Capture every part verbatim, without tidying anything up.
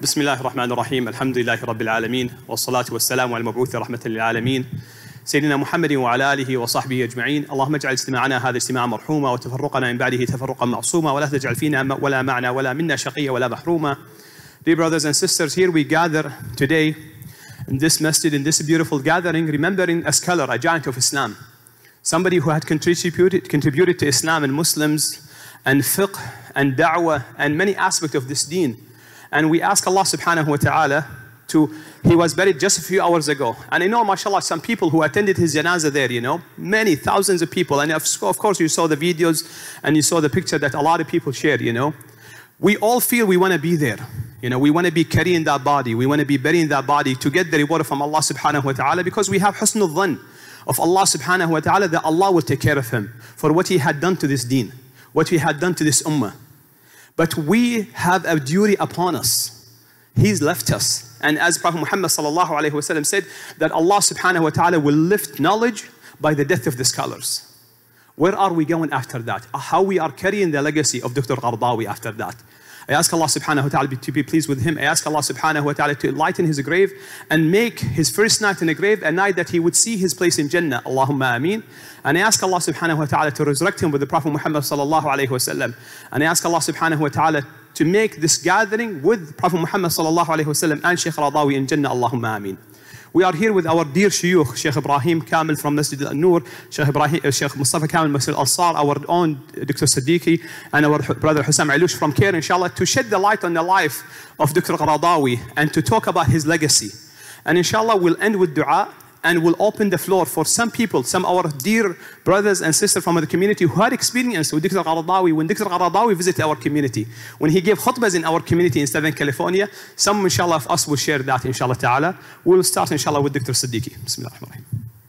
بسم الله الرحمن الرحيم الحمد لله رب العالمين والصلاة والسلام على المبعوث رحمة للعالمين سيدنا محمد وعلى آله وصحبه أجمعين. اللهم اجعل اجتماعنا هذا اجتماعا مرحوما وتفرقنا من بعده تفرقا معصوما ولا تجعل فينا ولا معنا ولا منا شقيا ولا محروما. Dear brothers and sisters, here we gather today in this masjid, in this beautiful gathering, remembering a scholar, a giant of Islam, somebody who had contributed, contributed to Islam and Muslims and fiqh and da'wah and many aspects of this deen. And we ask Allah subhanahu wa ta'ala to, he was buried just a few hours ago. And I know, mashallah, some people who attended his janazah there, you know, many thousands of people. And of course you saw the videos and you saw the picture that a lot of people shared, you know. We all feel we want to be there. You know, we want to be carrying that body. We want to be burying that body to get the reward from Allah subhanahu wa ta'ala, because we have husnul dhan of Allah subhanahu wa ta'ala that Allah will take care of him for what he had done to this deen, what he had done to this ummah. But we have a duty upon us. He's left us. And as Prophet Muhammad sallallahu alayhi wa sallam said, that Allah subhanahu wa ta'ala will lift knowledge by the death of the scholars. Where are we going after that? How we are carrying the legacy of Doctor Qaradawi after that? I ask Allah subhanahu wa ta'ala to be pleased with him. I ask Allah subhanahu wa ta'ala to enlighten his grave and make his first night in the grave a night that he would see his place in Jannah. Allahumma ameen. And I ask Allah subhanahu wa ta'ala to resurrect him with the Prophet Muhammad sallallahu alayhi wa sallam. And I ask Allah subhanahu wa ta'ala to make this gathering with Prophet Muhammad sallallahu alayhi wa sallam and Shaykh Qaradawi in Jannah. Allahumma ameen. We are here with our dear shuyukh, Shaykh Ibrahim Kamil from Masjid Al-Nur, Shaykh, Ibrahim, uh, Shaykh Mustafa Kamil Masjid Al-Ansar, our own Doctor Siddiqui, and our brother Hussam Alush from Caire, inshallah, to shed the light on the life of Doctor Qaradawi and to talk about his legacy. And inshallah, we'll end with dua and we'll open the floor for some people, some of our dear brothers and sisters from the community who had experience with Doctor Qaradawi. When Doctor Qaradawi visited our community, when he gave khutbahs in our community in Southern California, some inshallah of us will share that inshallah ta'ala. We'll start inshallah with Doctor Siddiqui. Bismillah ar-Rahman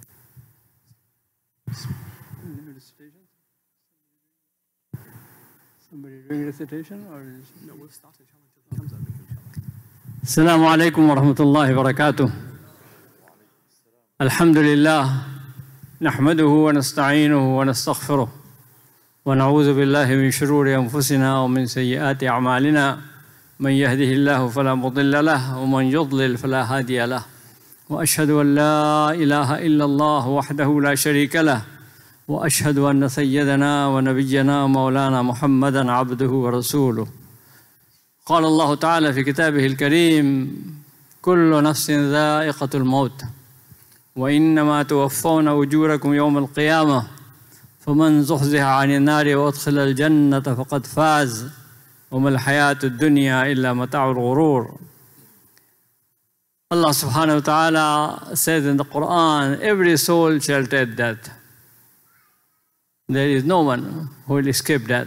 ar-Rahim. Somebody doing recitation or is... No, we'll start inshallah until he comes up. Assalamu alaikum wa rahmatullahi wa barakatuh. الحمد لله نحمده ونستعينه ونستغفره ونعوذ بالله من شرور أنفسنا ومن سيئات أعمالنا من يهده الله فلا مضل له ومن يضلل فلا هادي له وأشهد أن لا إله إلا الله وحده لا شريك له وأشهد أن سيدنا ونبينا مولانا محمدا عبده ورسوله. قال الله تعالى في كتابه الكريم: كل نفس ذائقة الموت وإنما توفون أجوركم يوم القيامة فمن زحزح عن النار وأدخل الجنة فقد فاز وما الحياة الدنيا إلا متاع الغرور. Allah subhanahu wa ta'ala says in the Quran, every soul shall taste death. There is no one who will escape death.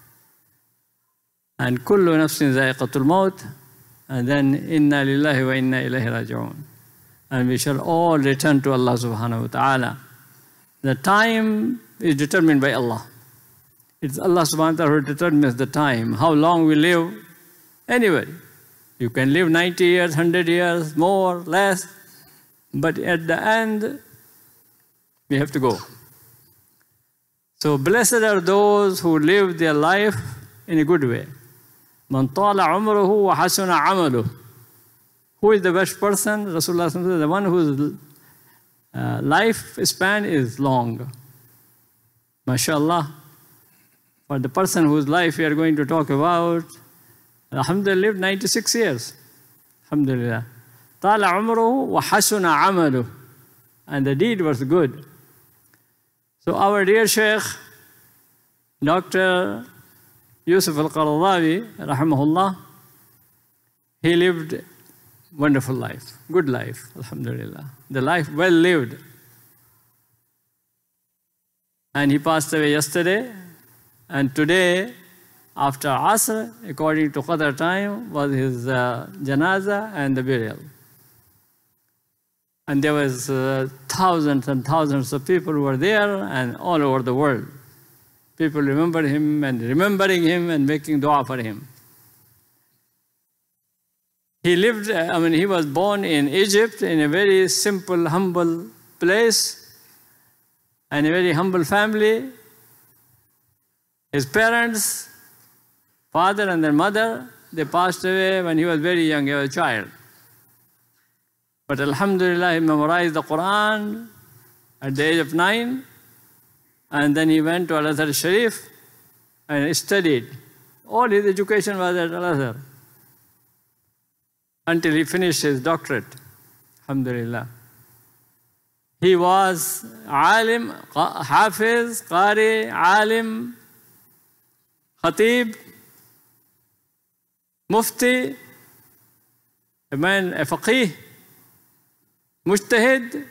And kullu nafsin zaiqatul maut, and then inna lillahi wa inna ilayhi raji'un. And we shall all return to Allah subhanahu wa ta'ala. The time is determined by Allah. It's Allah subhanahu wa ta'ala who determines the time, how long we live. Anybody. You can live ninety years, one hundred years, more, less. But at the end, we have to go. So blessed are those who live their life in a good way. Man tala umruhu wa hasuna amaluh. Who is the best person? Rasulullah said, the one whose uh, life span is long. MashaAllah. For the person whose life we are going to talk about, alhamdulillah, lived ninety-six years. Alhamdulillah. Tala umruhu wa hasuna amaluh. And the deed was good. So our dear Shaykh, Doctor Yusuf Al-Qaradawi, rahimahullah, he lived wonderful life, good life, alhamdulillah. The life well lived. And he passed away yesterday. And today, after Asr, according to Qadr time, was his uh, janazah and the burial. And there was uh, thousands and thousands of people who were there and all over the world. People remember him and remembering him and making dua for him. He lived, I mean, he was born in Egypt in a very simple, humble place and a very humble family. His parents, father and their mother, they passed away when he was very young, he was a child. But alhamdulillah, he memorized the Quran at the age of nine, and then he went to Al-Azhar Sharif and studied. All his education was at Al-Azhar until he finished his doctorate, alhamdulillah. He was alim, hafiz, qari, alim, khatib, mufti, a man, a faqih, mujtahid,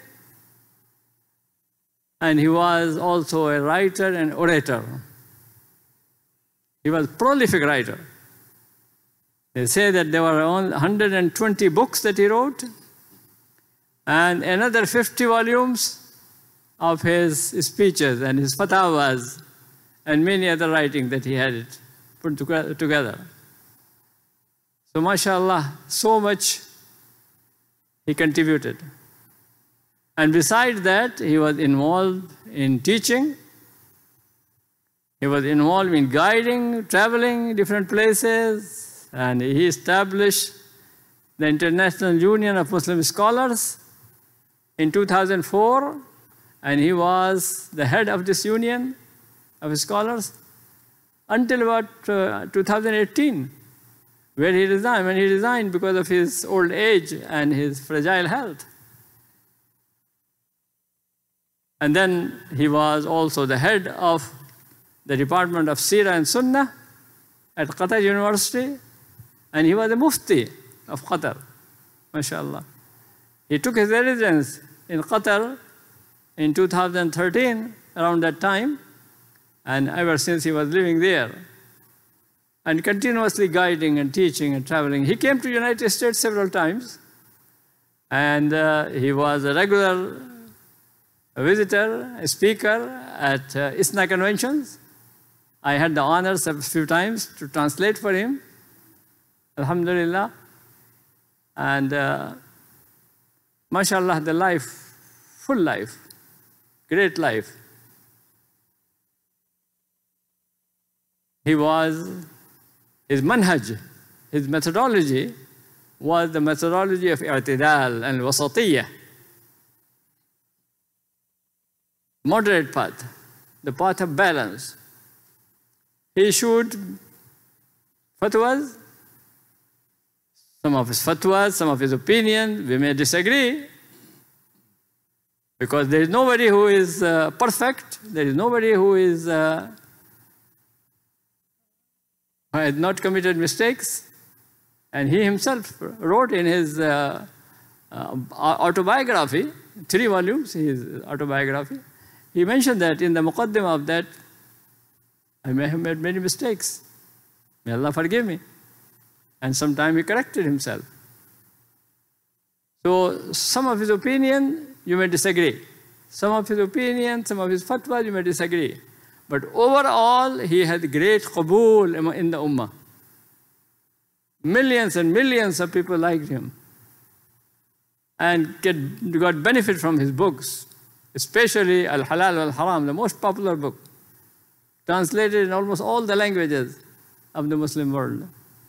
and he was also a writer and orator. He was a prolific writer. They say that there were only one hundred twenty books that he wrote, and another fifty volumes of his speeches and his fatawas and many other writings that he had put together. So mashallah, so much he contributed. And besides that, he was involved in teaching. He was involved in guiding, traveling different places, and he established the International Union of Muslim Scholars in two thousand four, and he was the head of this union of scholars until about uh, two thousand eighteen, where he resigned. When he resigned because of his old age and his fragile health. And then he was also the head of the Department of Seerah and Sunnah at Qatar University, and he was the Mufti of Qatar, mashallah. He took his residence in Qatar in two thousand thirteen, around that time, and ever since he was living there and continuously guiding and teaching and traveling. He came to the United States several times, and uh, he was a regular a visitor, a speaker at uh, I S N A conventions. I had the honors a few times to translate for him, alhamdulillah. And uh, mashallah, the life, full life, great life. He was, his manhaj, his methodology was the methodology of i'tidal and wasatiyah. Moderate path, the path of balance. He issued fatwas, some of his fatwas, some of his opinions, we may disagree, because there is nobody who is uh, perfect, there is nobody who is uh, who has not committed mistakes, and he himself wrote in his uh, uh, autobiography, three volumes, his autobiography, he mentioned that in the muqaddimah of that, I may have made many mistakes. May Allah forgive me. And sometime he corrected himself. So some of his opinion, you may disagree. Some of his opinion, some of his fatwas, you may disagree. But overall, he had great qabool in the ummah. Millions and millions of people liked him and get, got benefit from his books, especially Al-Halal wal-Haram, the most popular book, translated in almost all the languages of the Muslim world.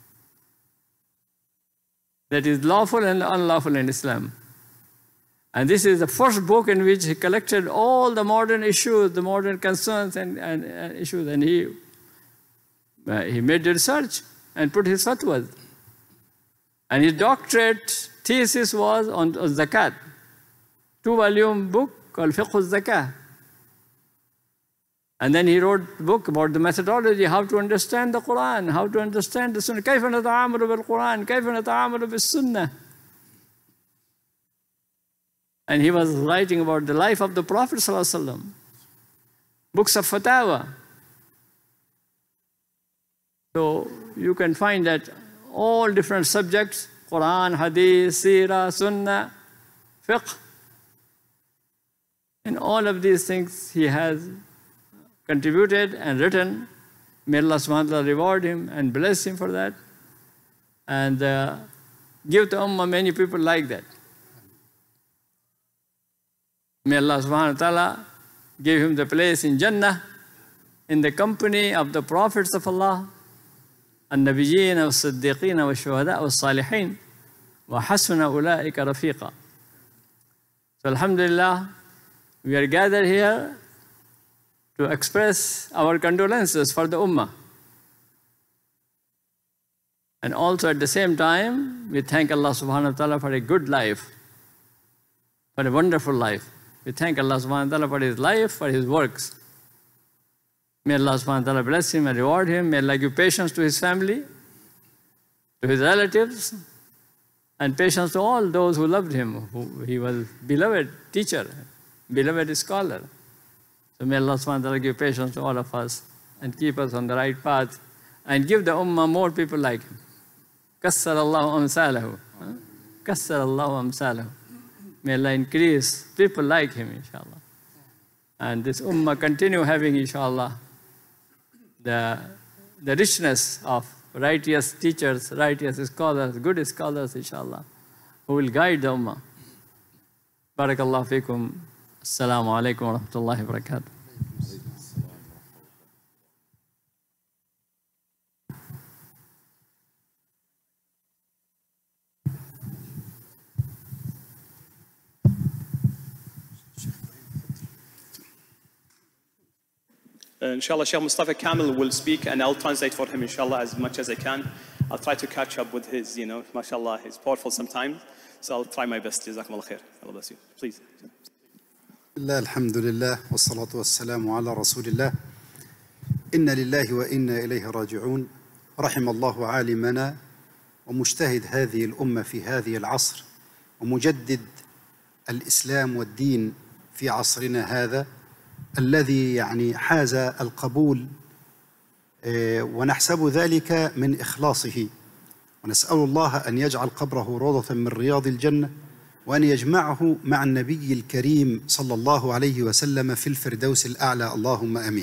That is lawful and unlawful in Islam. And this is the first book in which he collected all the modern issues, the modern concerns and, and, and issues, and he, uh, he made the research and put his fatwas. And his doctorate thesis was on, on zakat, two-volume book called Fiqh al-Zakah. And then he wrote a book about the methodology, how to understand the Quran, how to understand the Sunnah. كيف نتعامل بالقرآن, كيف نتعامل بالسنة. And he was writing about the life of the Prophet ﷺ, books of fatawa. So you can find that all different subjects, Quran, Hadith, Seerah, Sunnah, Fiqh, in all of these things he has contributed and written. May Allah subhanahu wa ta'ala reward him and bless him for that, and uh, give the ummah many people like that. May Allah subhanahu wa ta'ala give him the place in Jannah, in the company of the prophets of Allah, النبيين والصديقين والشهداء والصالحين وحسن أولئك رفيقا. So alhamdulillah, we are gathered here to express our condolences for the Ummah. And also at the same time, we thank Allah subhanahu wa ta'ala for a good life, for a wonderful life. We thank Allah subhanahu wa ta'ala for his life, for his works. May Allah subhanahu wa ta'ala bless him and reward him. May Allah give patience to his family, to his relatives, and patience to all those who loved him. Who, he was beloved teacher, beloved scholar. So may Allah subhanahu wa ta'ala give patience to all of us and keep us on the right path and give the ummah more people like him. Kassar Allahu amsalahu. Kassar Allahu amsalahu. May Allah increase people like him, inshallah. And this ummah continue having, inshallah, the, the richness of righteous teachers, righteous scholars, good scholars, inshallah, who will guide the ummah. Barakallahu feekum. Assalamu alaikum wa rahmatullahi wa barakatuh. Uh, inshallah, Shaykh Mustafa Kamil will speak and I'll translate for him, inshallah, as much as I can. I'll try to catch up with his, you know, mashallah, he's powerful sometimes. So I'll try my best. Jazakum Allah khair. Allah bless you. Please. الله الحمد لله والصلاة والسلام على رسول الله. إنا لله وإنا إليه راجعون. رحم الله عالمنا ومجتهد هذه الأمة في هذه العصر ومجدد الإسلام والدين في عصرنا هذا الذي يعني حاز القبول، ونحسب ذلك من إخلاصه، ونسأل الله أن يجعل قبره روضة من رياض الجنة وأن يجمعه مع النبي الكريم صلى الله عليه وسلم في الفردوس الأعلى، اللهم آمين.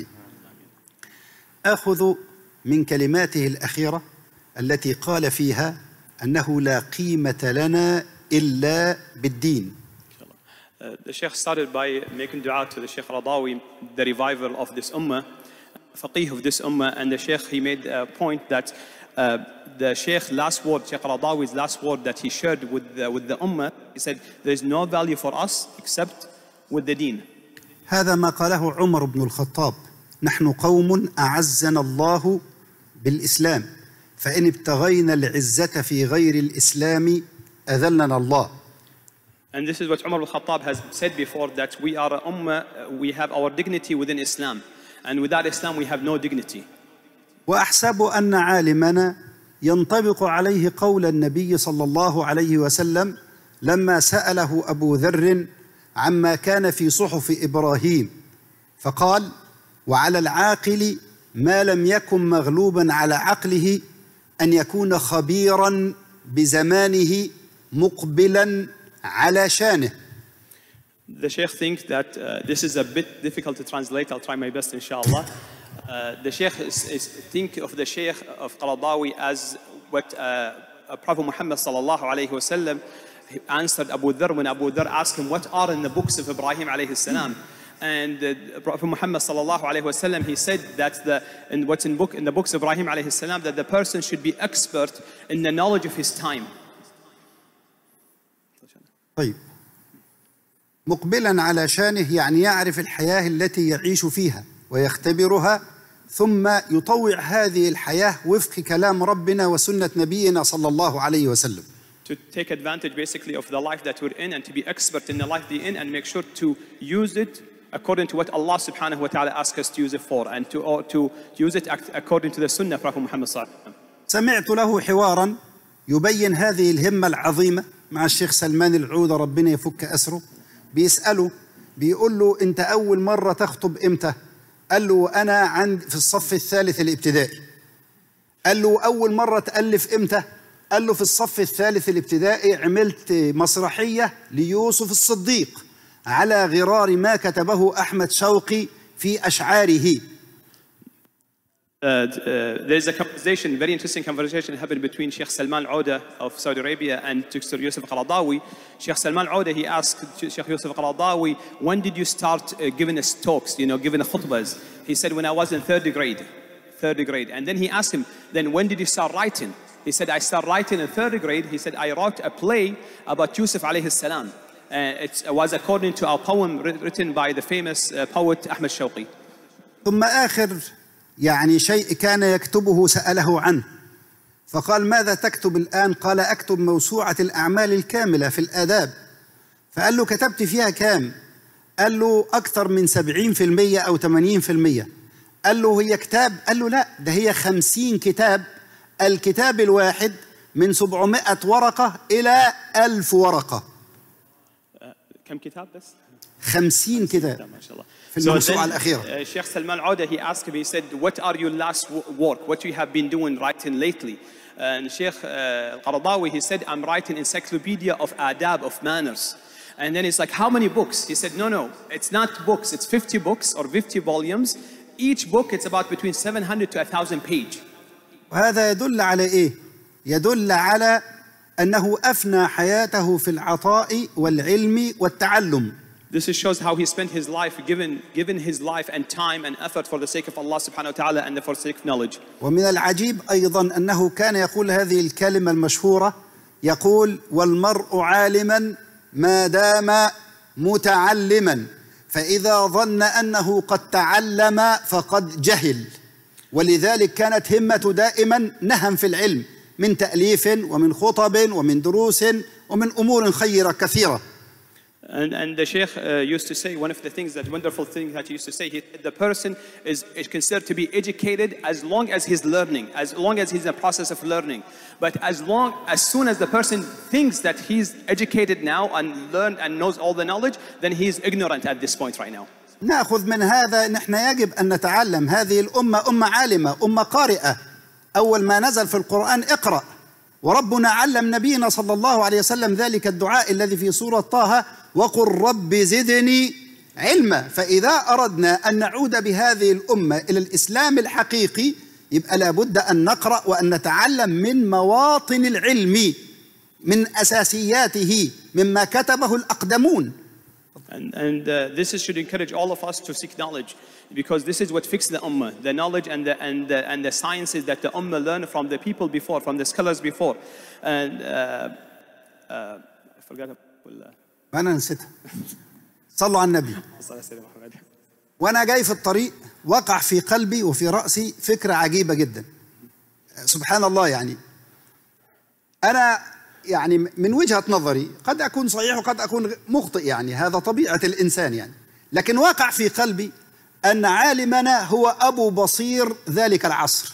آخذ من كلماته الأخيرة التي قال فيها أنه لا قيمة لنا إلا بالدين. Uh, the Sheikh started by making dua to the Sheikh Radawi, the revival of this ummah, faqih of this ummah, and the Sheikh, he made a point that uh, the Sheikh last word, Sheikh Radawi's last word that he shared with the, with the ummah, he said, there is no value for us except with the deen. هذا ما قاله عمر بن الخطاب: نحن قوم أعزنا الله بالإسلام فإن ابتغينا العزة في غير الإسلام أذلنا الله. And this is what Umar al-Khattab has said before, that we are a ummah, we have our dignity within Islam, and without Islam we have no dignity. وأحسب أن عالمنا ينطبق عليه قول النبي صلى الله عليه وسلم لما سأله أبو ذر عما كان في صحف إبراهيم فقال: وعلى العاقل ما لم يكن مغلوبا على عقله أن يكون خبيرا بزمانه مقبلا على شانه. The Sheikh thinks that uh, this is a bit difficult to translate. I'll try my best, inshallah. Uh, the Sheikh is, is think of the Sheikh of Qaradawi as what uh, Prophet Muhammad sallallahu alayhi wa sallam answered Abu Dharr when Abu Dharr asked him what are in the books of Ibrahim alayhi salam. And uh, Prophet Muhammad sallallahu alayhi wa sallam, he said that the, in what's in book in the books of Ibrahim alayhi salam, that the person should be expert in the knowledge of his time. طيب، مقبلا على شانه يعني يعرف الحياة التي يعيش فيها ويختبرها ثم يطوع هذه الحياة وفق كلام ربنا وسنة نبينا صلى الله عليه وسلم. To take advantage basically of the life that we're in and to be expert in the life we're in and make sure to use it according to what Allah subhanahu wa ta'ala asks us to use it for, and to, or to use it according to the sunnah of Prophet Muhammad sallallahu alayhi wa sallam. سمعت له حوارا يبين هذه الهمة العظيمة مع الشيخ سلمان العودة ربنا يفك أسره. بيسأله بيقول له: أنت أول مرة تخطب إمتى؟ قال له: أنا عند في الصف الثالث الابتدائي. قال له: أول مرة تألف إمتى؟ قال له: في الصف الثالث الابتدائي عملت مسرحية ليوسف الصديق على غرار ما كتبه أحمد شوقي في أشعاره. Uh, uh, there's a conversation, very interesting conversation happened between Sheikh Salman Auda of Saudi Arabia and Doctor Yusuf Qaradawi. Sheikh Salman Auda, he asked Sheikh Yusuf Qaradawi, when did you start uh, giving us talks, you know, giving khutbahs? He said, when I was in third grade. third grade. And then he asked him, then when did you start writing? He said, I started writing in third grade. He said, I wrote a play about Yusuf alayhi salam. Uh, it was according to a poem written by the famous uh, poet Ahmed Shawqi. ثم آخر يعني شيء كان يكتبه سأله عنه فقال ماذا تكتب الآن؟ قال أكتب موسوعة الأعمال الكاملة في الآداب. فقال له كتبت فيها كام؟ قال له أكثر من سبعين في المية أو ثمانين في المية. قال له هي كتاب؟ قال له لا، ده هي خمسين كتاب، الكتاب الواحد من سبعمائة ورقة إلى ألف ورقة. كم كتاب بس؟ خمسين كتاب ما شاء الله. في الموسوعة الأخيرة. Sheikh Salman Auda, he asked him, he said, what are your last work? What you have been doing writing lately? And Sheikh Al-Qaradawi, he said, I'm writing encyclopedia of adab, of manners. And then he's like, how many books? He said, no, no, it's not books, it's fifty books or fifty volumes. Each book, it's about between seven hundred to one thousand page. وهذا يدل على إيه؟ يدل على أنه أفنى حياته في العطاء والعلم والتعلم. This shows how he spent his life, given, given his life and time and effort for the sake of Allah subhanahu wa ta'ala and for the sake of knowledge. ومن العجيب أيضا أنه كان يقول هذه الكلمة المشهورة، يقول والمرء عالما ما دام متعلما، فإذا ظن أنه قد تعلم فقد جهل. ولذلك كانت همة دائما نهم في العلم من تأليف ومن خطب ومن دروس ومن أمور خيرة كثيرة. And, and the Sheikh uh, used to say, one of the things, that wonderful thing that he used to say, he, the person is, is considered to be educated as long as he's learning, as long as he's in the process of learning. But as long, as soon as the person thinks that he's educated now and learned and knows all the knowledge, then he's ignorant at this point right now. نأخذ من هذا نحن يجب أن نتعلم. هذه الأمة أمة عالمة، أمة قارئة. أول ما نزل في القرآن اقرأ، وربنا علم نبينا صلى الله عليه وسلم ذلك الدعاء الذي في سورة طه وقل رب زدني علما. فإذا أردنا أن نعود بهذه الأمة إلى الإسلام الحقيقي يبقى لابد أن نقرأ وأن نتعلم من مواطن العلم، من أساسياته، مما كتبه الأقدمون. And, and uh, this is, should encourage all of us to seek knowledge, because this is what fixed the ummah, the knowledge and the, and the, and the sciences that the ummah learned from the people before, from the scholars before. And uh, uh, I forgot. أنا نسيتها. صلوا على النبي. وأنا جاي في الطريق وقع في قلبي وفي رأسي فكرة عجيبة جدا. سبحان الله، يعني أنا يعني من وجهة نظري قد أكون صحيح وقد أكون مخطئ، يعني هذا طبيعة الإنسان يعني، لكن وقع في قلبي أن عالمنا هو أبو بصير ذلك العصر.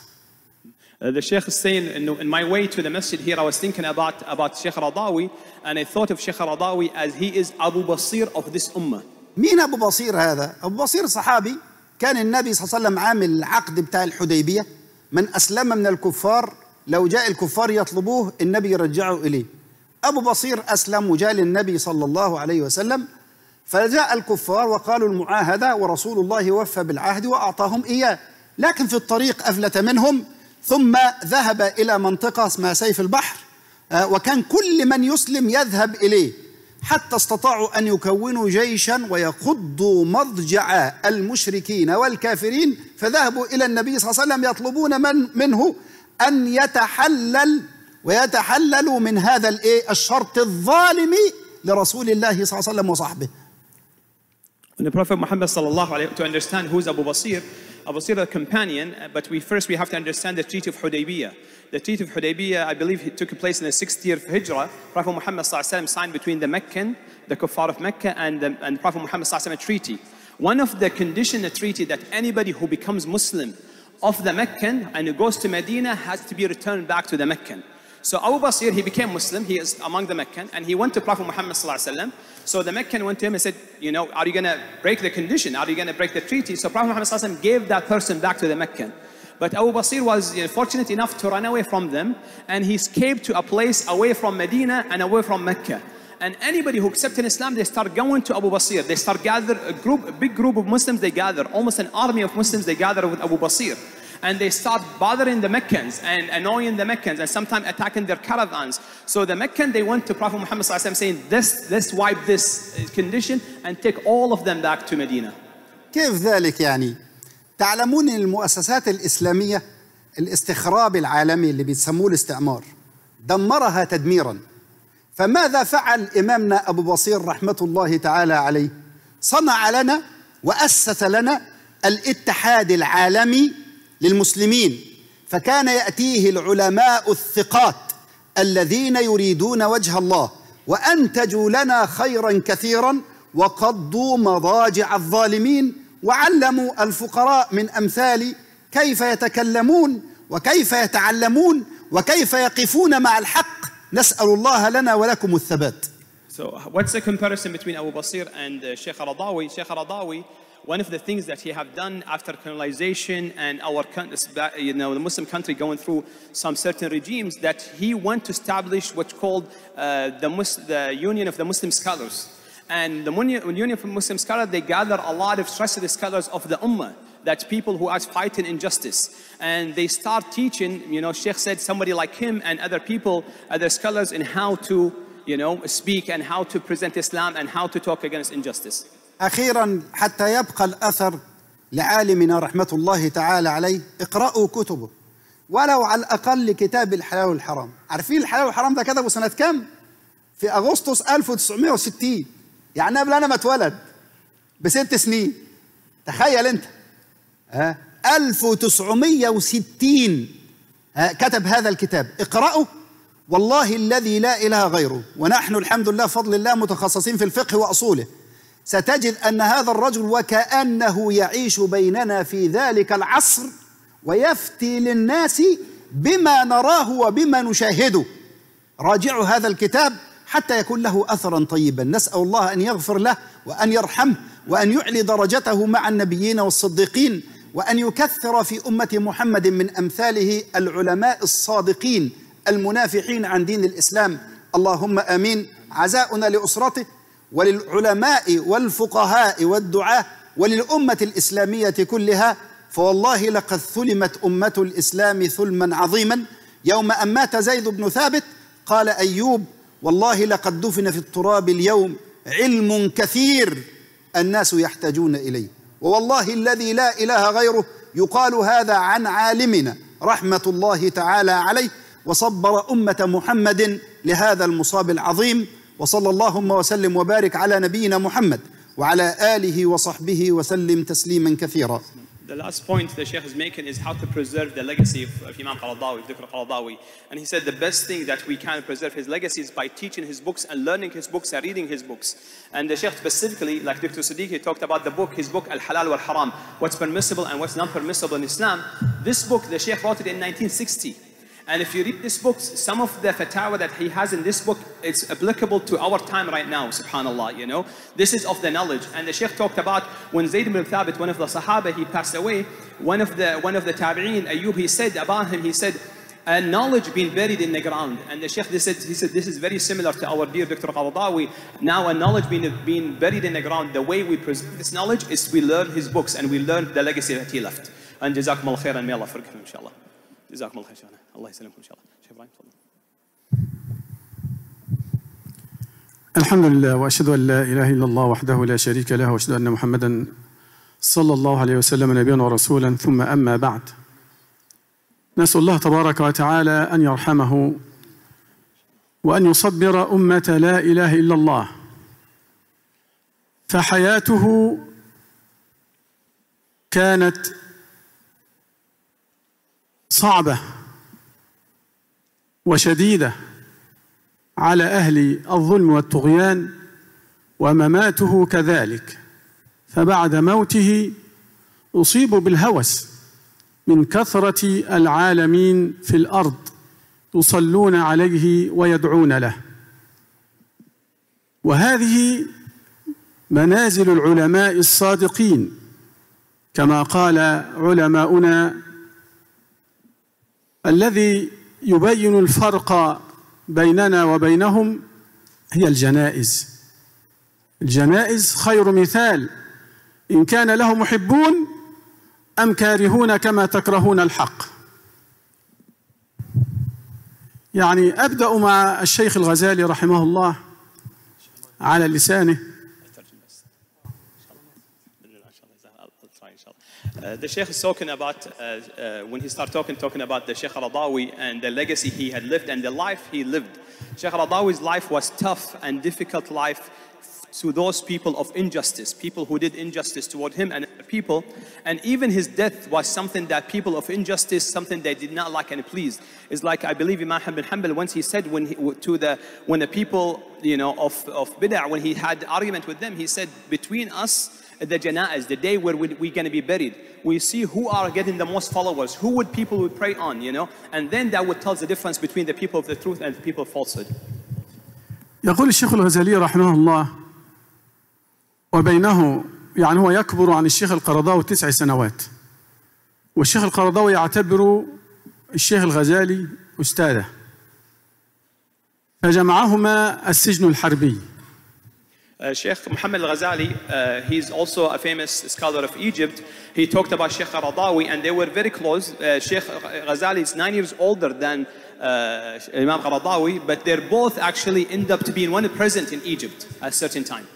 Uh, the Sheikh is saying, in, in my way to the masjid here, I was thinking about, about Sheikh Radawi, and I thought of Sheikh Radawi as he is Abu Basir of this ummah. مين أبو بصير هذا؟ أبو بصير صحابي كان النبي صلى الله عليه وسلم عامل العقد بتاع الحديبية، من أسلم من الكفار لو جاء الكفار يطلبوه النبي يرجعه إليه. أبو بصير أسلم وجاء للنبي صلى الله عليه وسلم، فجاء الكفار وقالوا المعاهدة ورسول الله وفى بالعهد وأعطاهم إياه، لكن في الطريق أفلت منهم ثم ذهب إلى منطقة اسمها سيف البحر، وكان كل من يسلم يذهب إليه حتى استطاعوا أن يكونوا جيشا ويخضوا مضجع المشركين والكافرين، فذهبوا إلى النبي صلى الله عليه وسلم يطلبون من منه أن يتحلل ويتحللوا من هذا الشرط الظالم لرسول الله صلى الله عليه وسلم وصحبه. When the Prophet Muhammad sallallahu alayhi wa, to understand who is Abu Basir, Abu Basir a companion, but we first we have to understand the Treaty of Hudaybiyah. The Treaty of Hudaybiyah, I believe, it took place in the sixth year of Hijrah. Prophet Muhammad sallallahu alayhi wa signed between the Meccan, the Kuffar of Mecca, and the, and Prophet Muhammad sallallahu alayhi wa a treaty. One of the conditions of the treaty that anybody who becomes Muslim of the Meccan and who goes to Medina has to be returned back to the Meccan. So Abu Basir, he became Muslim, he is among the Meccan, and he went to Prophet Muhammad sallallahu alayhi wa sallam. So the Meccan went to him and said, you know, are you going to break the condition? Are you going to break the treaty? So Prophet Muhammad sallallahu alayhi wa sallam gave that person back to the Meccan. But Abu Basir was, you know, fortunate enough to run away from them, and he escaped to a place away from Medina and away from Mecca. And anybody who accepted Islam, they start going to Abu Basir. They start gather a group, a big group of Muslims, they gather, almost an army of Muslims, they gather with Abu Basir. And they start bothering the Meccans and annoying the Meccans and sometimes attacking their caravans. So the Meccan, they went to Prophet Muhammad sallallahu alaihi wasallam saying, this, let's wipe this condition and take all of them back to Medina. كيف ذلك يعني؟ تعلمون أن المؤسسات الإسلامية الاستخراب العالمي اللي بيسموه الاستعمار دمرها تدميرا. فماذا فعل إمامنا أبو بصير رحمة الله تعالى عليه؟ صنع لنا وأسس لنا الاتحاد العالمي للمسلمين، فكان يأتيه العلماء الثقات الذين يريدون وجه الله وأنتجوا لنا خيرا كثيرا وقضوا مضاجع الظالمين وعلموا الفقراء من أمثال كيف يتكلمون وكيف يتعلمون وكيف يقفون مع الحق. نسأل الله لنا ولكم الثبات. So what's the comparison between Abu Basir and uh, Sheikh Qaradawi? Sheikh Qaradawi, one of the things that he have done after colonization and our you know the Muslim country going through some certain regimes, that he went to establish what's called uh, the, Mus the Union of the Muslim Scholars. And the Union of Muslim Scholars, they gather a lot of trusted scholars of the Ummah, that's people who are fighting injustice. And they start teaching, you know, Sheikh said somebody like him and other people, other scholars, in how to, you know, speak and how to present Islam and how to talk against injustice. أخيرا حتى يبقى الأثر لعالمنا رحمة الله تعالى عليه، اقرأوا كتبه ولو على الأقل كتاب الحلال والحرام. عارفين الحلال والحرام ده كتبه سنة كام؟ في أغسطس ألف وتسعمائة وستين، يعني قبل أنا ما اتولد بست سنين. تخيل أنت ها ألف وتسعمائة وستين كتب هذا الكتاب. اقرأوا والله الذي لا إله غيره، ونحن الحمد لله فضل الله متخصصين في الفقه وأصوله. ستجد أن هذا الرجل وكأنه يعيش بيننا في ذلك العصر ويفتي للناس بما نراه وبما نشاهده. راجعوا هذا الكتاب حتى يكون له أثرا طيبا. نسأل الله أن يغفر له وأن يرحمه وأن يعلي درجته مع النبيين والصديقين، وأن يكثر في أمة محمد من أمثاله العلماء الصادقين المنافحين عن دين الإسلام. اللهم آمين. عزاؤنا لأسرته وللعلماء والفقهاء والدعاة وللأمة الإسلامية كلها، فوالله لقد ثلمت أمة الإسلام ثلما عظيما. يوم أن مات زيد بن ثابت قال أيوب: والله لقد دفن في التراب اليوم علم كثير الناس يحتاجون إليه. ووالله الذي لا إله غيره يقال هذا عن عالمنا رحمة الله تعالى عليه، وصبر أمة محمد لهذا المصاب العظيم. وصلى اللهم وسلم وبارك على نبينا محمد وعلى آله وصحبه وسلم تسليما كثيرا. The last point the Sheikh is making is how to preserve the legacy of, of Imam Qaradawi, Doctor Qaradawi. And he said the best thing that we can preserve his legacy is by teaching his books and learning his books and reading his books. And the Sheikh specifically, like Doctor Siddiq, he talked about the book, his book Al-Halal wal-Haram, what's permissible and what's not permissible in Islam. This book, the Sheikh wrote it in nineteen sixty. And if you read this book, some of the fatwa that he has in this book, it's applicable to our time right now, subhanAllah, you know. This is of the knowledge. And the Sheikh talked about when Zayd ibn Thabit, one of the Sahaba, he passed away, one of the one of the Tabi'een, Ayyub, he said about him, he said, a knowledge being buried in the ground. And the Sheikh, he said, he said, this is very similar to our dear Doctor Qaradawi. Now a knowledge being, being buried in the ground, the way we preserve this knowledge is we learn his books and we learn the legacy that he left. And jazakum Allah khairan, may Allah forgive him, inshallah. جزاكم الله خير. الله يسلمكم إن شاء الله. شيخ إبراهيم تفضل. الحمد لله وأشهد أن لا إله إلا الله وحده لا شريك له وأشهد أن محمدا صلى الله عليه وسلم نبيا ورسولا، ثم أما بعد. نسأل الله تبارك وتعالى أن يرحمه وأن يصبر أمة لا إله إلا الله، فحياته كانت صعبة وشديدة على أهل الظلم والطغيان، ومماته كذلك. فبعد موته أصيبوا بالهوس من كثرة العالمين في الأرض يصلون عليه ويدعون له. وهذه منازل العلماء الصادقين، كما قال علماؤنا: الذي يبين الفرق بيننا وبينهم هي الجنائز. الجنائز خير مثال إن كان له محبون أم كارهون كما تكرهون الحق. يعني أبدأ مع الشيخ الغزالي رحمه الله على لسانه. Uh, the Sheikh is talking about, uh, uh, when he started talking, talking about the Sheikh Qaradawi and the legacy he had lived and the life he lived. Sheikh Qaradawi's life was tough and difficult life to those people of injustice, people who did injustice toward him and people. And even his death was something that people of injustice, something they did not like and pleased. It's like, I believe Imam Ahmad bin Hanbal, once he said when he, to the, when the people, you know, of, of Bid'ah, when he had argument with them, he said, between us, the jana'az, the day where we're going to be buried, we see who are getting the most followers, who would people would pray on, you know, and then that would tell the difference between the people of the truth and the people of falsehood. يقول الشيخ الغزالي رحمه الله وبينه يعني هو يكبر عن الشيخ القرضاوي تسع سنوات، والشيخ القرضاوي يعتبر الشيخ الغزالي أستاذه، فجمعهما السجن الحربي. Uh, Sheikh Muhammad al-Ghazali, uh, he's also a famous scholar of Egypt. He talked about Sheikh Qaradawi and they were very close. Uh, Sheikh Ghazali is nine years older than uh, Imam Qaradawi, but they're both actually end up to being one present in Egypt at a certain time.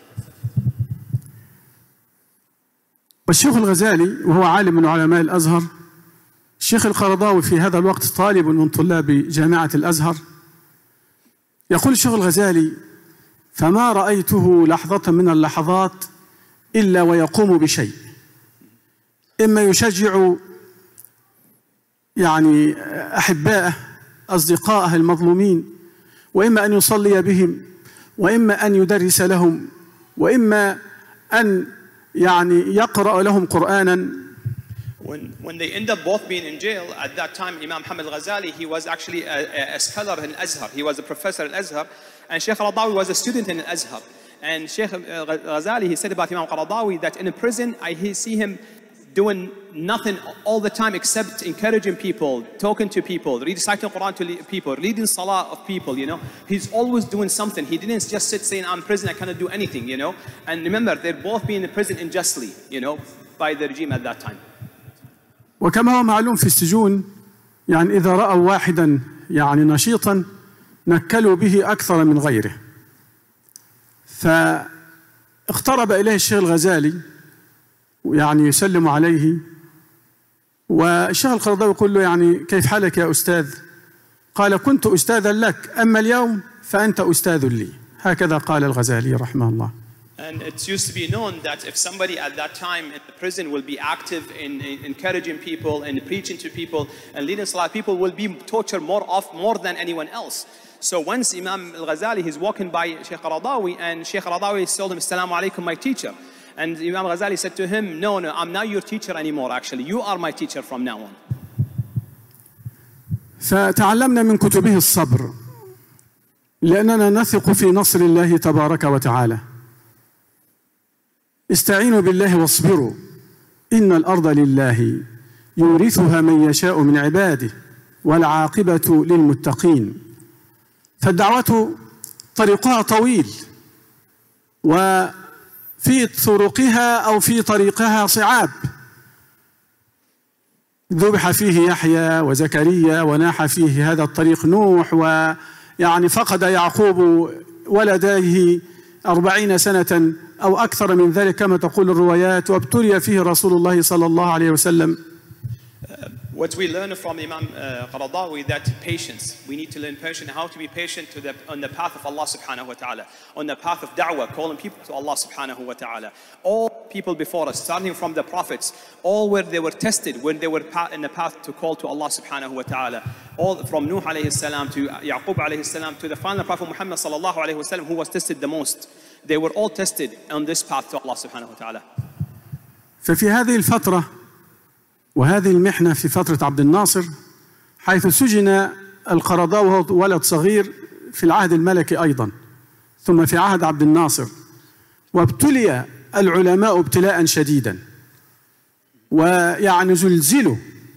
والشيخ الغزالي وهو عالم من علماء الأزهر، الشيخ القرضاوي في هذا الوقت طالب من طلاب جامعة الأزهر. يقول الشيخ الغزالي: فما رأيته لحظة من اللحظات إلا ويقوم بشيء، إما يشجع يعني أحبائه أصدقائه المظلومين، وإما أن يصلي بهم، وإما أن يدرس لهم، وإما أن يعني يقرأ لهم قرآنا. When, when they end up both being in jail, at that time Imam Muhammad al-Ghazali, he was actually a, a scholar in Azhar, he was a professor in Azhar, and Sheikh Qaradawi was a student in Azhar. And Sheikh Ghazali, he said about Imam Qaradawi that in a prison I see him doing nothing all the time except encouraging people, talking to people, reciting Quran to people, reading Salah of people, you know. He's always doing something. He didn't just sit saying, I'm in prison, I cannot do anything, you know. And remember, they're both being in prison unjustly, you know, by the regime at that time. وكما هو معلوم في السجون يعني إذا رأوا واحدا يعني نشيطا نكلوا به أكثر من غيره. فاقترب إليه الشيخ الغزالي يعني يسلم عليه، والشيخ القرضاوي يقول له: يعني كيف حالك يا أستاذ؟ قال: كنت أستاذا لك، أما اليوم فأنت أستاذ لي. هكذا قال الغزالي رحمه الله. And it used to be known that if somebody at that time in the prison will be active in, in encouraging people and preaching to people and leading salah, people will be tortured more off more than anyone else. So once Imam al-Ghazali, he's walking by Sheikh Qaradawi, and Sheikh Qaradawi told him, Assalamu alaikum, my teacher. And Imam al-Ghazali said to him, no, no, I'm not your teacher anymore, actually. You are my teacher from now on. فتعلمنا من كتبه الصبر، لأننا نثق في نصر الله تبارك وتعالى. استعينوا بالله واصبروا إن الأرض لله يورثها من يشاء من عباده والعاقبة للمتقين. فالدعوة طريقها طويل، وفي طرقها أو في طريقها صعاب. ذبح فيه يحيى وزكريا، وناح فيه هذا الطريق نوح، ويعني فقد يعقوب ولديه أربعين سنة أو أكثر من ذلك كما تقول الروايات، وابتلي فيه رسول الله صلى الله عليه وسلم. What we learn from Imam uh, Qaradawi, that patience. We need to learn patience, how to be patient to the, on the path of Allah subhanahu wa ta'ala, on the path of da'wah, calling people to Allah subhanahu wa ta'ala. All people before us, starting from the prophets, all where they were tested, when they were in the path to call to Allah subhanahu wa ta'ala. All from Nuh alayhi salam to Yaqub alayhi salam to the final Prophet Muhammad sallallahu alayhi wa sallam, who was tested the most. They were all tested on this path to Allah subhanahu wa ta'ala. ففي هذه الفترة وهذه المحنة في فترة عبد الناصر، حيث سجن القرضاوي وهو ولد صغير في العهد الملكي أيضا، ثم في عهد عبد الناصر، وابتلي العلماء ابتلاء شديدا، ويعني زلزلوا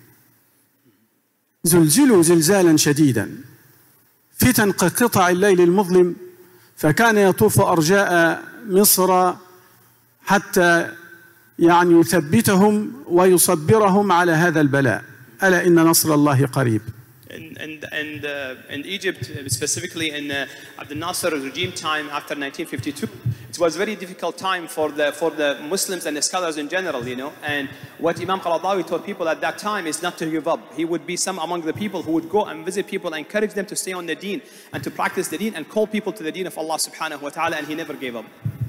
زلزلوا زلزالا شديدا، فتن كقطع الليل المظلم، فكان يطوف أرجاء مصر حتى يعني يثبتهم ويصبرهم على هذا البلاء. ألا إن نصر الله قريب. And, and, and uh, in Egypt, specifically in uh, Abdel Nasser regime time after nineteen fifty-two, it was a very difficult time for the for the Muslims and the scholars in general, you know. And what Imam Qaradawi told people at that time is not to give up. He would be some among the people who would go and visit people and encourage them to stay on the deen and to practice the deen and call people to the deen of Allah subhanahu wa ta'ala, and he never gave up.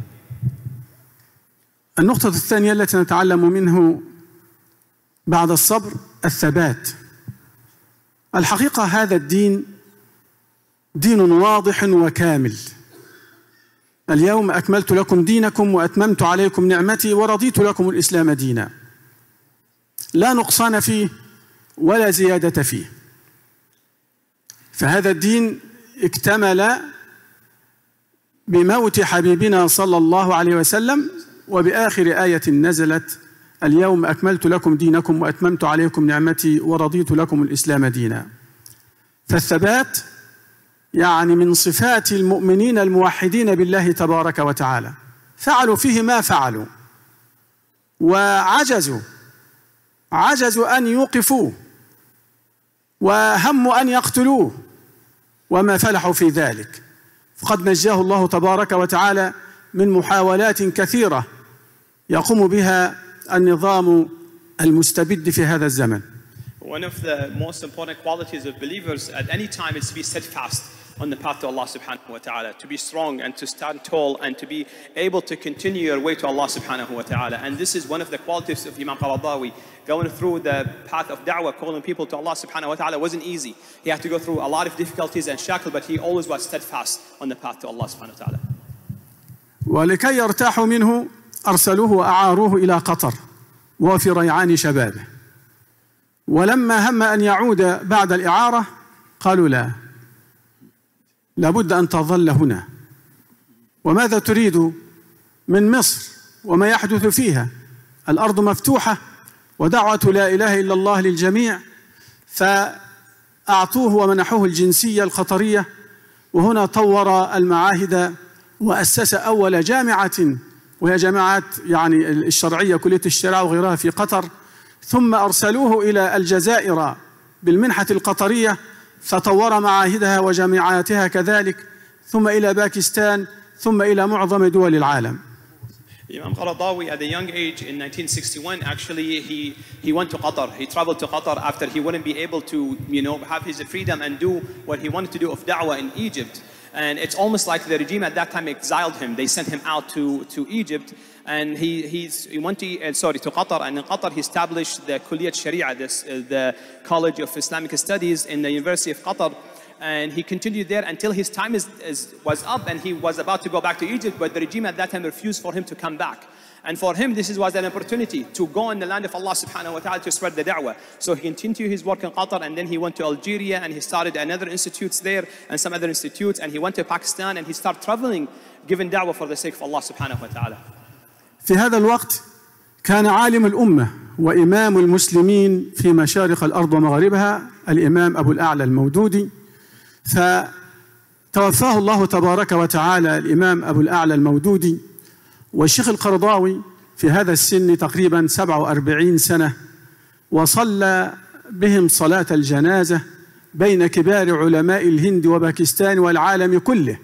النقطة الثانية التي نتعلم منه بعد الصبر الثبات. الحقيقة هذا الدين دين واضح وكامل. اليوم أكملت لكم دينكم وأتممت عليكم نعمتي ورضيت لكم الإسلام دينا. لا نقصان فيه ولا زيادة فيه. فهذا الدين اكتمل بموت حبيبنا صلى الله عليه وسلم وبآخر آية نزلت: اليوم أكملت لكم دينكم وأتممت عليكم نعمتي ورضيت لكم الإسلام دينا. فالثبات يعني من صفات المؤمنين الموحدين بالله تبارك وتعالى. فعلوا فيه ما فعلوا وعجزوا عجزوا أن يوقفوه وهموا أن يقتلوه وما فلحوا في ذلك. فقد نجاه الله تبارك وتعالى من محاولات كثيرة يقوم بها النظام المستبد في هذا الزمن. One of the most important qualities of believers at any time is to be steadfast on the path to Allah subhanahu wa ta'ala, to be strong and to stand tall and to be able to continue your way to Allah subhanahu wa ta'ala. And this is one of the qualities of Imam Qaradawi. Going through the path of da'wah, calling people to Allah subhanahu wa ta'ala wasn't easy. He had to go through a lot of difficulties and shackle, but he always was steadfast on the path to Allah subhanahu wa ta'ala. ولكي يرتاحوا منه أرسلوه وأعاروه إلى قطر وهو في ريعان شبابه. ولما هم أن يعود بعد الإعارة قالوا لا، لابد أن تظل هنا. وماذا تريد من مصر وما يحدث فيها؟ الأرض مفتوحة ودعوة لا إله إلا الله للجميع. فأعطوه ومنحوه الجنسية القطرية، وهنا طور المعاهد وأسس أول جامعة وهي جامعات يعني الشرعية كلية الشريعة وغيرها في قطر. ثم أرسلوه إلى الجزائر بالمنحة القطرية فطور معاهدها وجامعاتها كذلك، ثم إلى باكستان، ثم إلى معظم دول العالم. Imam Qaradawi at a young age in nineteen sixty-one actually he he went to Qatar. He traveled to Qatar after he wouldn't be able to, you know, have his freedom and do what he wanted to do of da'wah in Egypt. And it's almost like the regime at that time exiled him. They sent him out to to Egypt, and he he's he went to uh, sorry to Qatar, and in Qatar he established the Kulliyat Sharia, this uh, the College of Islamic Studies in the University of Qatar. And he continued there until his time is, is, was up and he was about to go back to Egypt, but the regime at that time refused for him to come back. And for him, this was an opportunity to go in the land of Allah subhanahu wa ta'ala to spread the da'wah. So he continued his work in Qatar, and then he went to Algeria and he started another institutes there and some other institutes, and he went to Pakistan and he started traveling, giving da'wah for the sake of Allah subhanahu wa ta'ala. في هذا الوقت كان عالم الأمة وإمام المسلمين في مشارق الأرض ومغاربها الإمام أبو الأعلى المودودي. فتوفاه الله تبارك وتعالى الإمام أبو الأعلى المودودي، والشيخ القرضاوي في هذا السن تقريبا سبع وأربعين سنة، وصلى بهم صلاة الجنازة بين كبار علماء الهند وباكستان والعالم كله.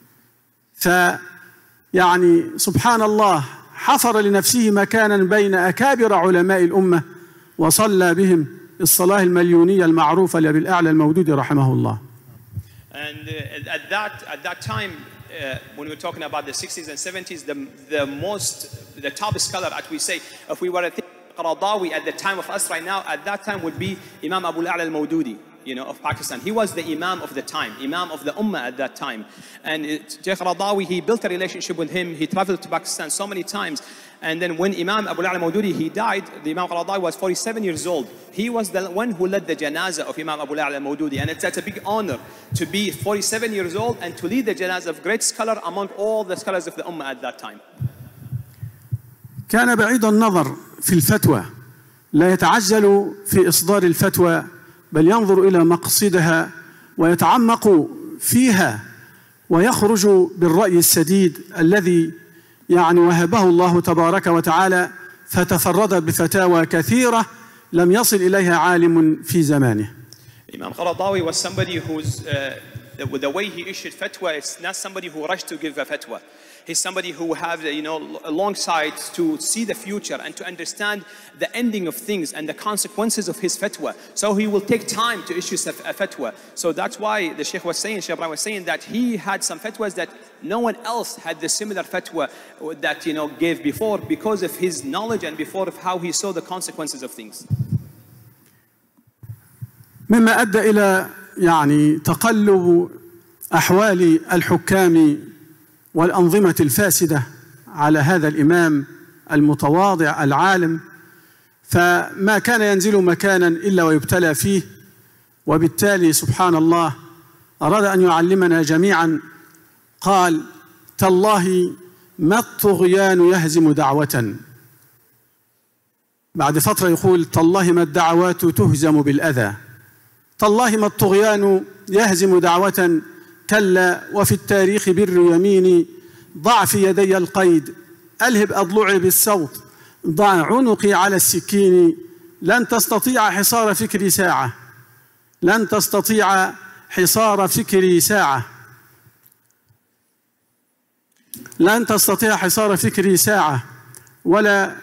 فيعني سبحان الله حفر لنفسه مكانا بين أكابر علماء الأمة وصلى بهم الصلاة المليونية المعروفة لأبي الأعلى المودودي رحمه الله. And uh, at that at that time, uh, when we're talking about the sixties and seventies, the the most the top scholar, as we say, if we were to think Qaradawi at the time of us right now, at that time would be Imam Abu al-A'la al-Mawdudi, you know, of Pakistan. He was the Imam of the time, Imam of the Ummah at that time. And Shaykh Qaradawi, he built a relationship with him. He traveled to Pakistan so many times. And then when Imam Abu al-A'la al-Mawdudi, he died, the Imam Qaradawi was forty-seven years old. He was the one who led the janazah of Imam Abu al-A'la al-Mawdudi. And it's such a big honor to be forty-seven years old and to lead the janazah of great scholar among all the scholars of the Ummah at that time. كان بعيد النظر في الفتوى، لا يتعجل في إصدار الفتوى، بل ينظر إلى مقصدها ويتعمق فيها ويخرج بالرأي السديد الذي يعني وهبه الله تبارك وتعالى، فتفرد بفتاوى كثيرة لم يصل إليها عالم في زمانه. Imam Qaradawi was somebody who's uh, the, the way he issued fatwa, it's not somebody who rushed to give a fatwa. He's somebody who have, you know, a long sight to see the future and to understand the ending of things and the consequences of his fatwa. So he will take time to issue a fatwa. So that's why the Sheikh was saying, Sheikh Ibrahim was saying that he had some fatwas that no one else had the similar fatwa that, you know, gave before, because of his knowledge and before of how he saw the consequences of things. مما أدى إلى يعني تقلب أحوال الحكام والأنظمة الفاسدة على هذا الإمام المتواضع العالم، فما كان ينزل مكانا إلا ويبتلى فيه، وبالتالي سبحان الله أراد أن يعلمنا جميعا. قال: تالله ما الطغيان يهزم دعوة. بعد فترة يقول: تالله ما الدعوات تهزم بالأذى. تالله ما الطغيان يهزم دعوة، كلا وفي التاريخ بر يميني، ضع في يدي القيد ألهب أضلعي بالصوت، ضع عنقي على السكين، لن تستطيع حصار فكري ساعة، لن تستطيع حصار فكري ساعة، لن تستطيع حصار فكري ساعة، ولا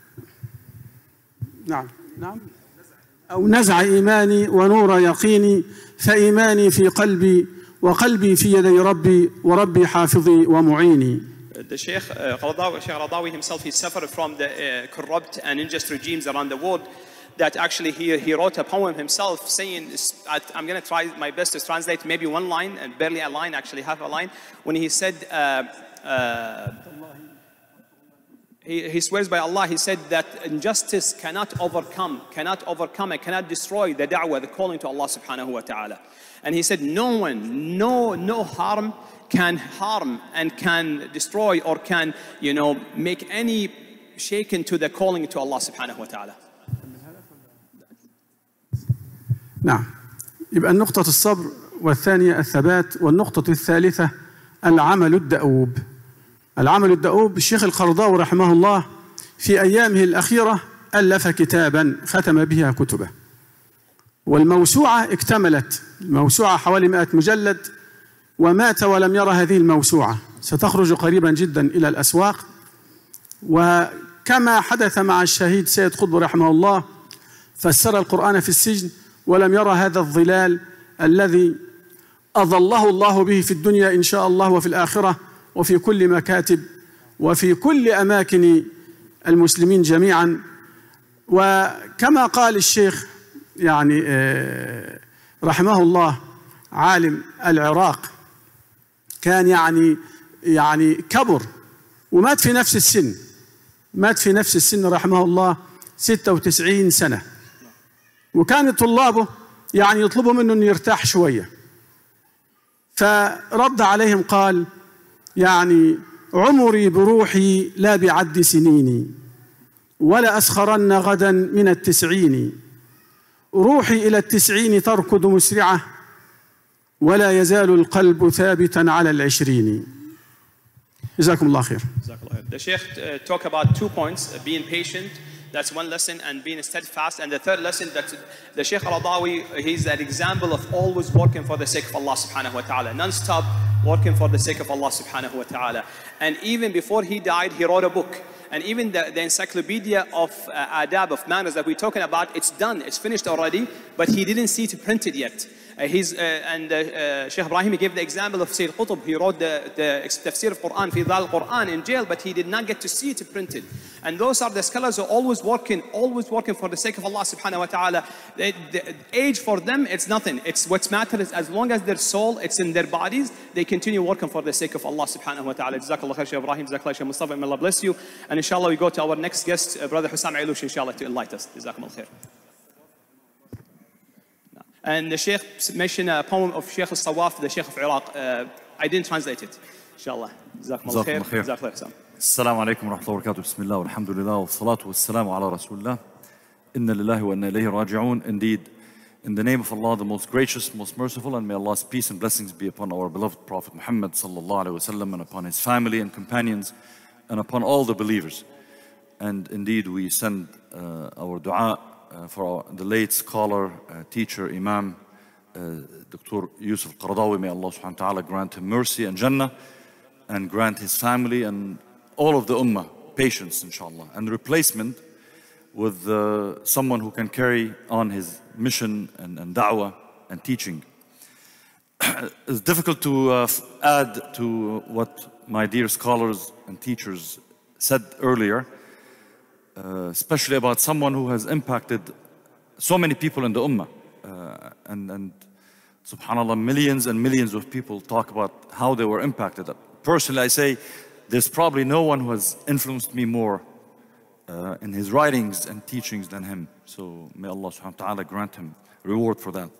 نعم نعم أو نزع إيماني ونور يقيني، فإيماني في قلبي وقلبي في يدي ربي وربي حافظي ومعيني. The Sheikh uh, Qaradawi, Sheikh Qaradawi himself, he suffered from the uh, corrupt and unjust regimes around the world. That actually he, he wrote a poem himself saying, I'm going to try my best to translate maybe one line, and barely a line, actually half a line, when he said, uh, uh, he, he swears by Allah, he said that injustice cannot overcome, cannot overcome and cannot destroy the da'wah, the calling to Allah subhanahu wa ta'ala. And he said no one, no, no harm can harm and can destroy or can, you know, make any shaken to the calling to Allah subhanahu wa ta'ala. نعم، يبقى النقطة الصبر، والثانية الثبات، والنقطة الثالثة العمل الدؤوب. العمل الدؤوب. الشيخ القرضاوي رحمه الله في أيامه الأخيرة ألف كتابا ختم بها كتبه، والموسوعة اكتملت، الموسوعة حوالي مئة مجلد، ومات ولم يرى هذه الموسوعة، ستخرج قريبا جدا إلى الأسواق. وكما حدث مع الشهيد سيد قطب رحمه الله، فسر القرآن في السجن ولم يرى هذا الظلال الذي أظله الله به في الدنيا إن شاء الله وفي الآخرة وفي كل مكاتب وفي كل أماكن المسلمين جميعا. وكما قال الشيخ يعني رحمه الله عالم العراق، كان يعني يعني كبر ومات في نفس السن، مات في نفس السن رحمه الله ستة وتسعين سنة، وكان طلابه يعني يطلبوا منه أن يرتاح شوية، فرد عليهم قال: يعني عمري بروحي لا بعد سنيني، ولا أسخرن غدا من التسعين، روحي إلى التسعين تركض مسرعة، ولا يزال القلب ثابتا على العشرين. جزاكم الله خير. The Sheikh uh, talk about two points: being patient, that's one lesson, and being steadfast. And the third lesson, that the Sheikh Qaradawi, he's an example of always working for the sake of Allah subhanahu wa ta'ala, non-stop working for the sake of Allah subhanahu wa ta'ala. And even before he died, he wrote a book. And even the, the encyclopedia of uh, adab, of manners that we're talking about, it's done, it's finished already, but he didn't see to print it yet. Uh, he's, uh, and uh, uh, Sheikh Ibrahim, he gave the example of Sayyid Qutb. He wrote the, the tafsir of Quran, fi dhal Quran, in jail, but he did not get to see it printed. And those are the scholars who are always working, always working for the sake of Allah subhanahu wa ta'ala. The, the age for them, it's nothing. It's what matters, as long as their soul, it's in their bodies, they continue working for the sake of Allah subhanahu wa ta'ala. Jazakallah khair, Sheikh Ibrahim, Jazakallah Sheikh Mustafa, may Allah bless you. And inshallah we go to our next guest, uh, Brother Hussam Ailush, inshallah, to enlighten us. Jazakumullah khair. And the Sheikh mentioned a poem of Sheikh al-Sawaf, the Sheikh of Iraq. Uh, I didn't translate it. Inshallah. Jazakumullah khair. Jazakallah khair. Assalamu alaikum wa rahmatullahi wa barakatuh. Bismillah, alhamdulillah, wa salatu wa salamu ala rasulullah. Inna lillahi wa inna ilayhi raji'un. Indeed, in the name of Allah, the most gracious, most merciful, and may Allah's peace and blessings be upon our beloved Prophet Muhammad sallallahu alaihi wasallam, and upon his family and companions, and upon all the believers. And indeed, we send uh, our dua Uh, for our, the late scholar, uh, teacher, imam, Doctor Yusuf Qaradawi, may Allah subhanahu wa ta'ala grant him mercy and Jannah, and grant his family and all of the Ummah patience, inshallah, and replacement with uh, someone who can carry on his mission and, and da'wah and teaching. It's difficult to uh, add to what my dear scholars and teachers said earlier, uh, especially about someone who has impacted so many people in the Ummah. Uh, and, and subhanAllah, millions and millions of people talk about how they were impacted. Personally, I say there's probably no one who has influenced me more uh, in his writings and teachings than him. So may Allah subhanahu wa ta'ala grant him reward for that.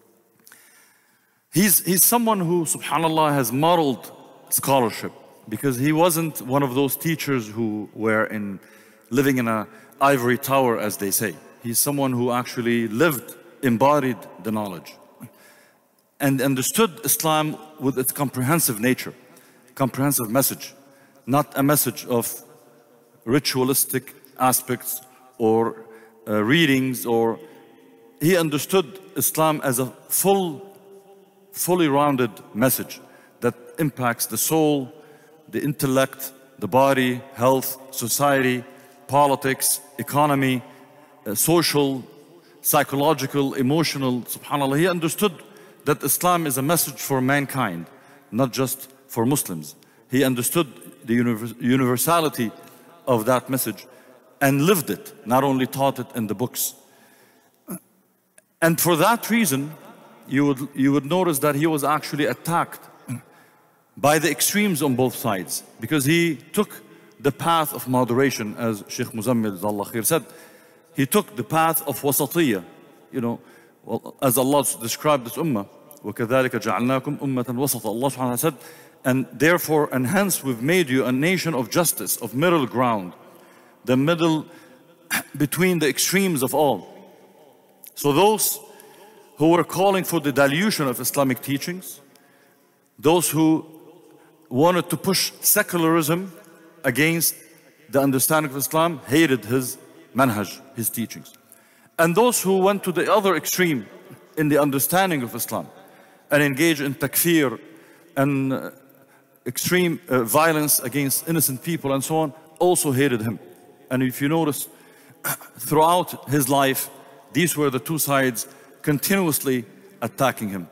He's, he's someone who, subhanAllah, has modeled scholarship, because he wasn't one of those teachers who were in living in an ivory tower, as they say. He's someone who actually lived, embodied the knowledge, and understood Islam with its comprehensive nature, comprehensive message, not a message of ritualistic aspects or uh, readings, or he understood Islam as a full fully rounded message that impacts the soul, the intellect, the body, health, society, politics, economy, uh, social, psychological, emotional. SubhanAllah, he understood that Islam is a message for mankind, not just for Muslims. He understood the univers universality of that message and lived it, not only taught it in the books. And for that reason, You would, you would notice that he was actually attacked by the extremes on both sides, because he took the path of moderation, as Sheikh Muzammil Zallah Khair said. He took the path of wasatiyya, you know, well, as Allah described this ummah, وَكَذَلِكَ جَعَلْنَاكُمْ أُمَّةً وَسَطًا. Allah subhanahu wa ta'ala said, and therefore, and hence we've made you a nation of justice, of middle ground, the middle between the extremes of all. So those who were calling for the dilution of Islamic teachings, those who wanted to push secularism against the understanding of Islam, hated his manhaj, his teachings. And those who went to the other extreme in the understanding of Islam and engaged in takfir and uh, extreme uh, violence against innocent people and so on, also hated him. And if you notice, throughout his life, these were the two sides continuously attacking him.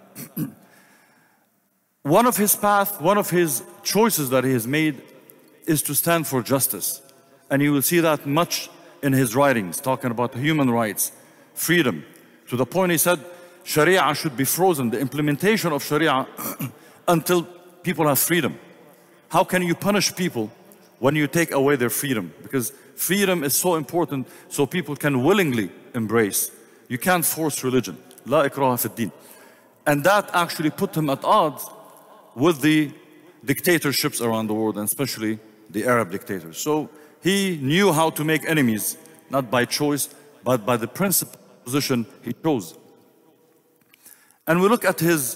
One of his path, one of his choices that he has made is to stand for justice. And you will see that much in his writings, talking about human rights, freedom. To the point he said, Sharia should be frozen, the implementation of Sharia until people have freedom. How can you punish people when you take away their freedom? Because freedom is so important so people can willingly embrace. You can't force religion. La ikraha fi din. And that actually put him at odds with the dictatorships around the world, and especially the Arab dictators. So he knew how to make enemies, not by choice, but by the principal position he chose. And we look at his,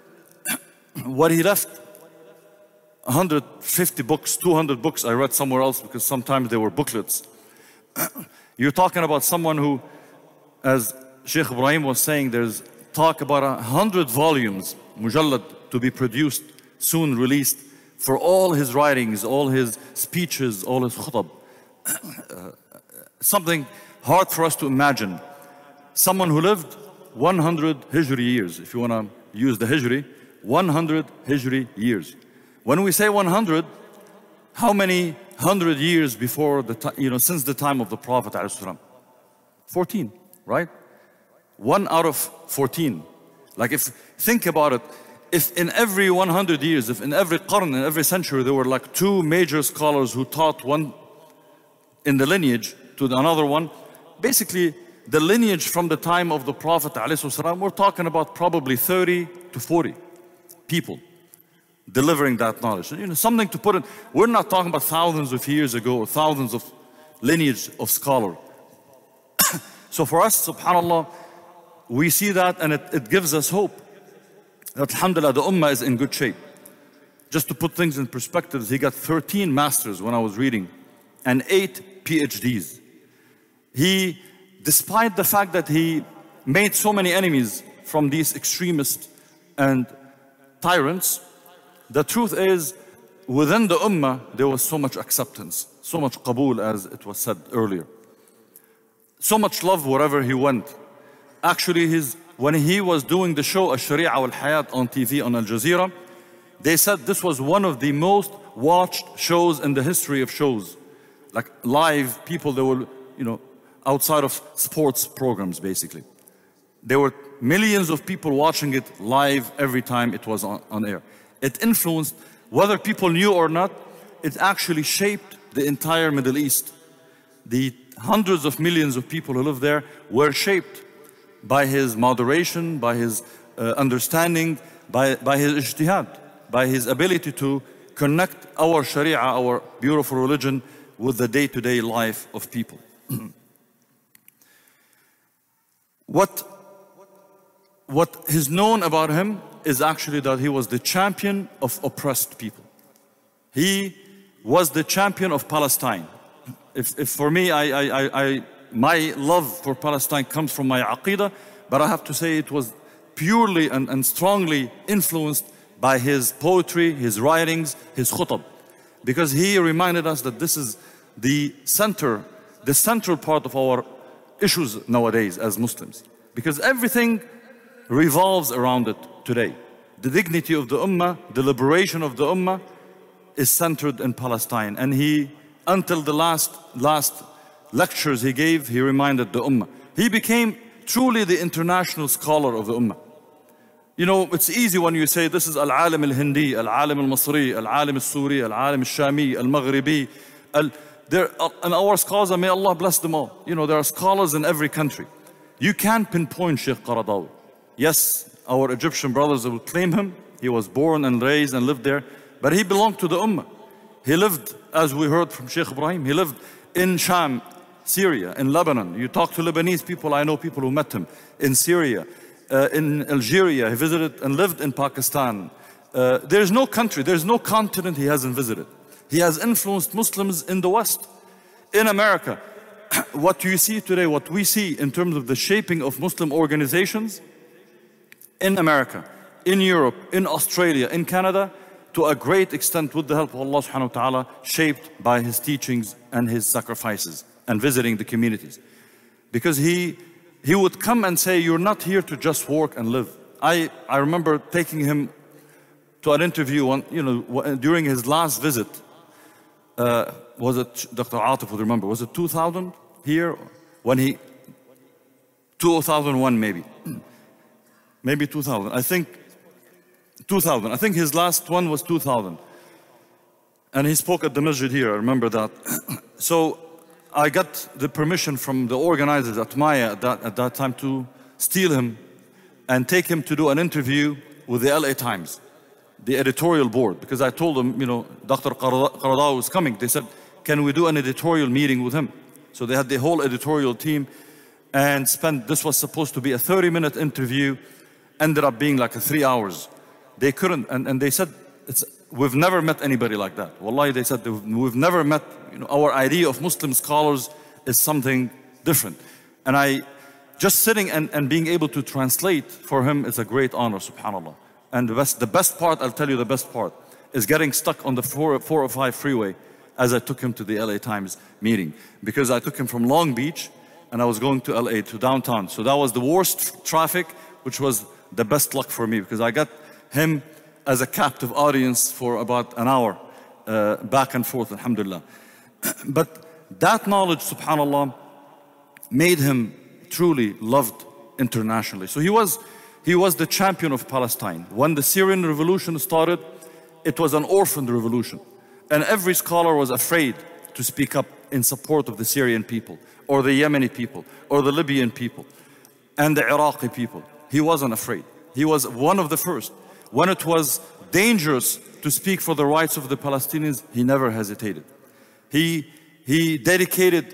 what he left, one hundred fifty books, two hundred books I read somewhere else, because sometimes they were booklets. You're talking about someone who, as Sheikh Ibrahim was saying, there's talk about a hundred volumes, mujallad, to be produced, soon released, for all his writings, all his speeches, all his khutab. Uh, something hard for us to imagine. Someone who lived one hundred Hijri years, if you want to use the Hijri, one hundred Hijri years. When we say one hundred, how many hundred years before the, you know, since the time of the Prophet ﷺ? fourteen, right? One out of fourteen. Like, if, think about it, if in every one hundred years, if in every qarn, in every century, there were like two major scholars who taught one in the lineage to another one, basically the lineage from the time of the Prophet ﷺ, we're talking about probably thirty to forty people delivering that knowledge. You know, something to put in. We're not talking about thousands of years ago or thousands of lineage of scholar. So for us, subhanAllah, we see that, and it, it gives us hope that, alhamdulillah, the ummah is in good shape. Just to put things in perspective, he got thirteen masters when I was reading, and eight PhDs. He, despite the fact that he made so many enemies from these extremists and tyrants, the truth is, within the ummah, there was so much acceptance, so much qabool, as it was said earlier. So much love wherever he went. Actually, his, when he was doing the show Al-Sharia wal-Hayat on T V on Al Jazeera, they said this was one of the most watched shows in the history of shows. Like live people, they were, you know, outside of sports programs, basically. There were millions of people watching it live every time it was on, on air. It influenced, whether people knew or not, it actually shaped the entire Middle East. The hundreds of millions of people who live there were shaped by his moderation, by his uh, understanding, by, by his ijtihad, by his ability to connect our Sharia, our beautiful religion, with the day-to-day life of people. What, what is known about him is actually that he was the champion of oppressed people. He was the champion of Palestine. If, if for me, I, I, I, my love for Palestine comes from my aqidah, but I have to say it was purely and, and strongly influenced by his poetry, his writings, his khutab. Because he reminded us that this is the center, the central part of our issues nowadays as Muslims. Because everything revolves around it today. The dignity of the ummah, the liberation of the ummah is centered in Palestine. And he, until the last, last lectures he gave, he reminded the ummah. He became truly the international scholar of the ummah. You know, it's easy when you say this is Al-Alim al-Hindi, Al-Alim al-Masri, Al-Alim al-Suri, Al-Alim al-Shami, Al-Maghribi. Al there, and our scholars, may Allah bless them all. You know, there are scholars in every country. You can't pinpoint Sheikh Qaradawi. Yes, our Egyptian brothers will claim him. He was born and raised and lived there. But he belonged to the ummah. He lived, as we heard from Sheikh Ibrahim, he lived in Sham, Syria, in Lebanon. You talk to Lebanese people, I know people who met him. In Syria, uh, in Algeria, he visited and lived in Pakistan. Uh, there's no country, there's no continent he hasn't visited. He has influenced Muslims in the West. In America, what you see today, what we see in terms of the shaping of Muslim organizations, in America, in Europe, in Australia, in Canada, to a great extent with the help of Allah subhanahu wa ta'ala, shaped by his teachings and his sacrifices and visiting the communities. Because he, he would come and say, you're not here to just work and live. I, I remember taking him to an interview on, you know, during his last visit. Uh, was it, Doctor Atif would remember, was it two thousand here? When he, two thousand one maybe. Maybe two thousand, I think two thousand. I think his last one was two thousand. And he spoke at the masjid here, I remember that. So I got the permission from the organizers at Maya at that, at that time to steal him and take him to do an interview with the L A Times, the editorial board, because I told them, you know, Doctor Qaradawi was coming. They said, can we do an editorial meeting with him? So they had the whole editorial team and spent, this was supposed to be a thirty minute interview, ended up being like a three hours. They couldn't, and, and they said, it's, we've never met anybody like that. Wallahi, they said, we've never met, you know, our idea of Muslim scholars is something different. And I, just sitting and, and being able to translate for him is a great honor, subhanAllah. And the best, the best part, I'll tell you the best part, is getting stuck on the four, four or five freeway as I took him to the L A Times meeting. Because I took him from Long Beach and I was going to L A, to downtown. So that was the worst traffic, which was the best luck for me, because I got him as a captive audience for about an hour, uh, back and forth, alhamdulillah. But that knowledge, subhanAllah, made him truly loved internationally. So he was, he was the champion of Palestine. When the Syrian revolution started, it was an orphaned revolution. And every scholar was afraid to speak up in support of the Syrian people, or the Yemeni people, or the Libyan people, and the Iraqi people. He wasn't afraid. He was one of the first. When it was dangerous to speak for the rights of the Palestinians, he never hesitated. He, he dedicated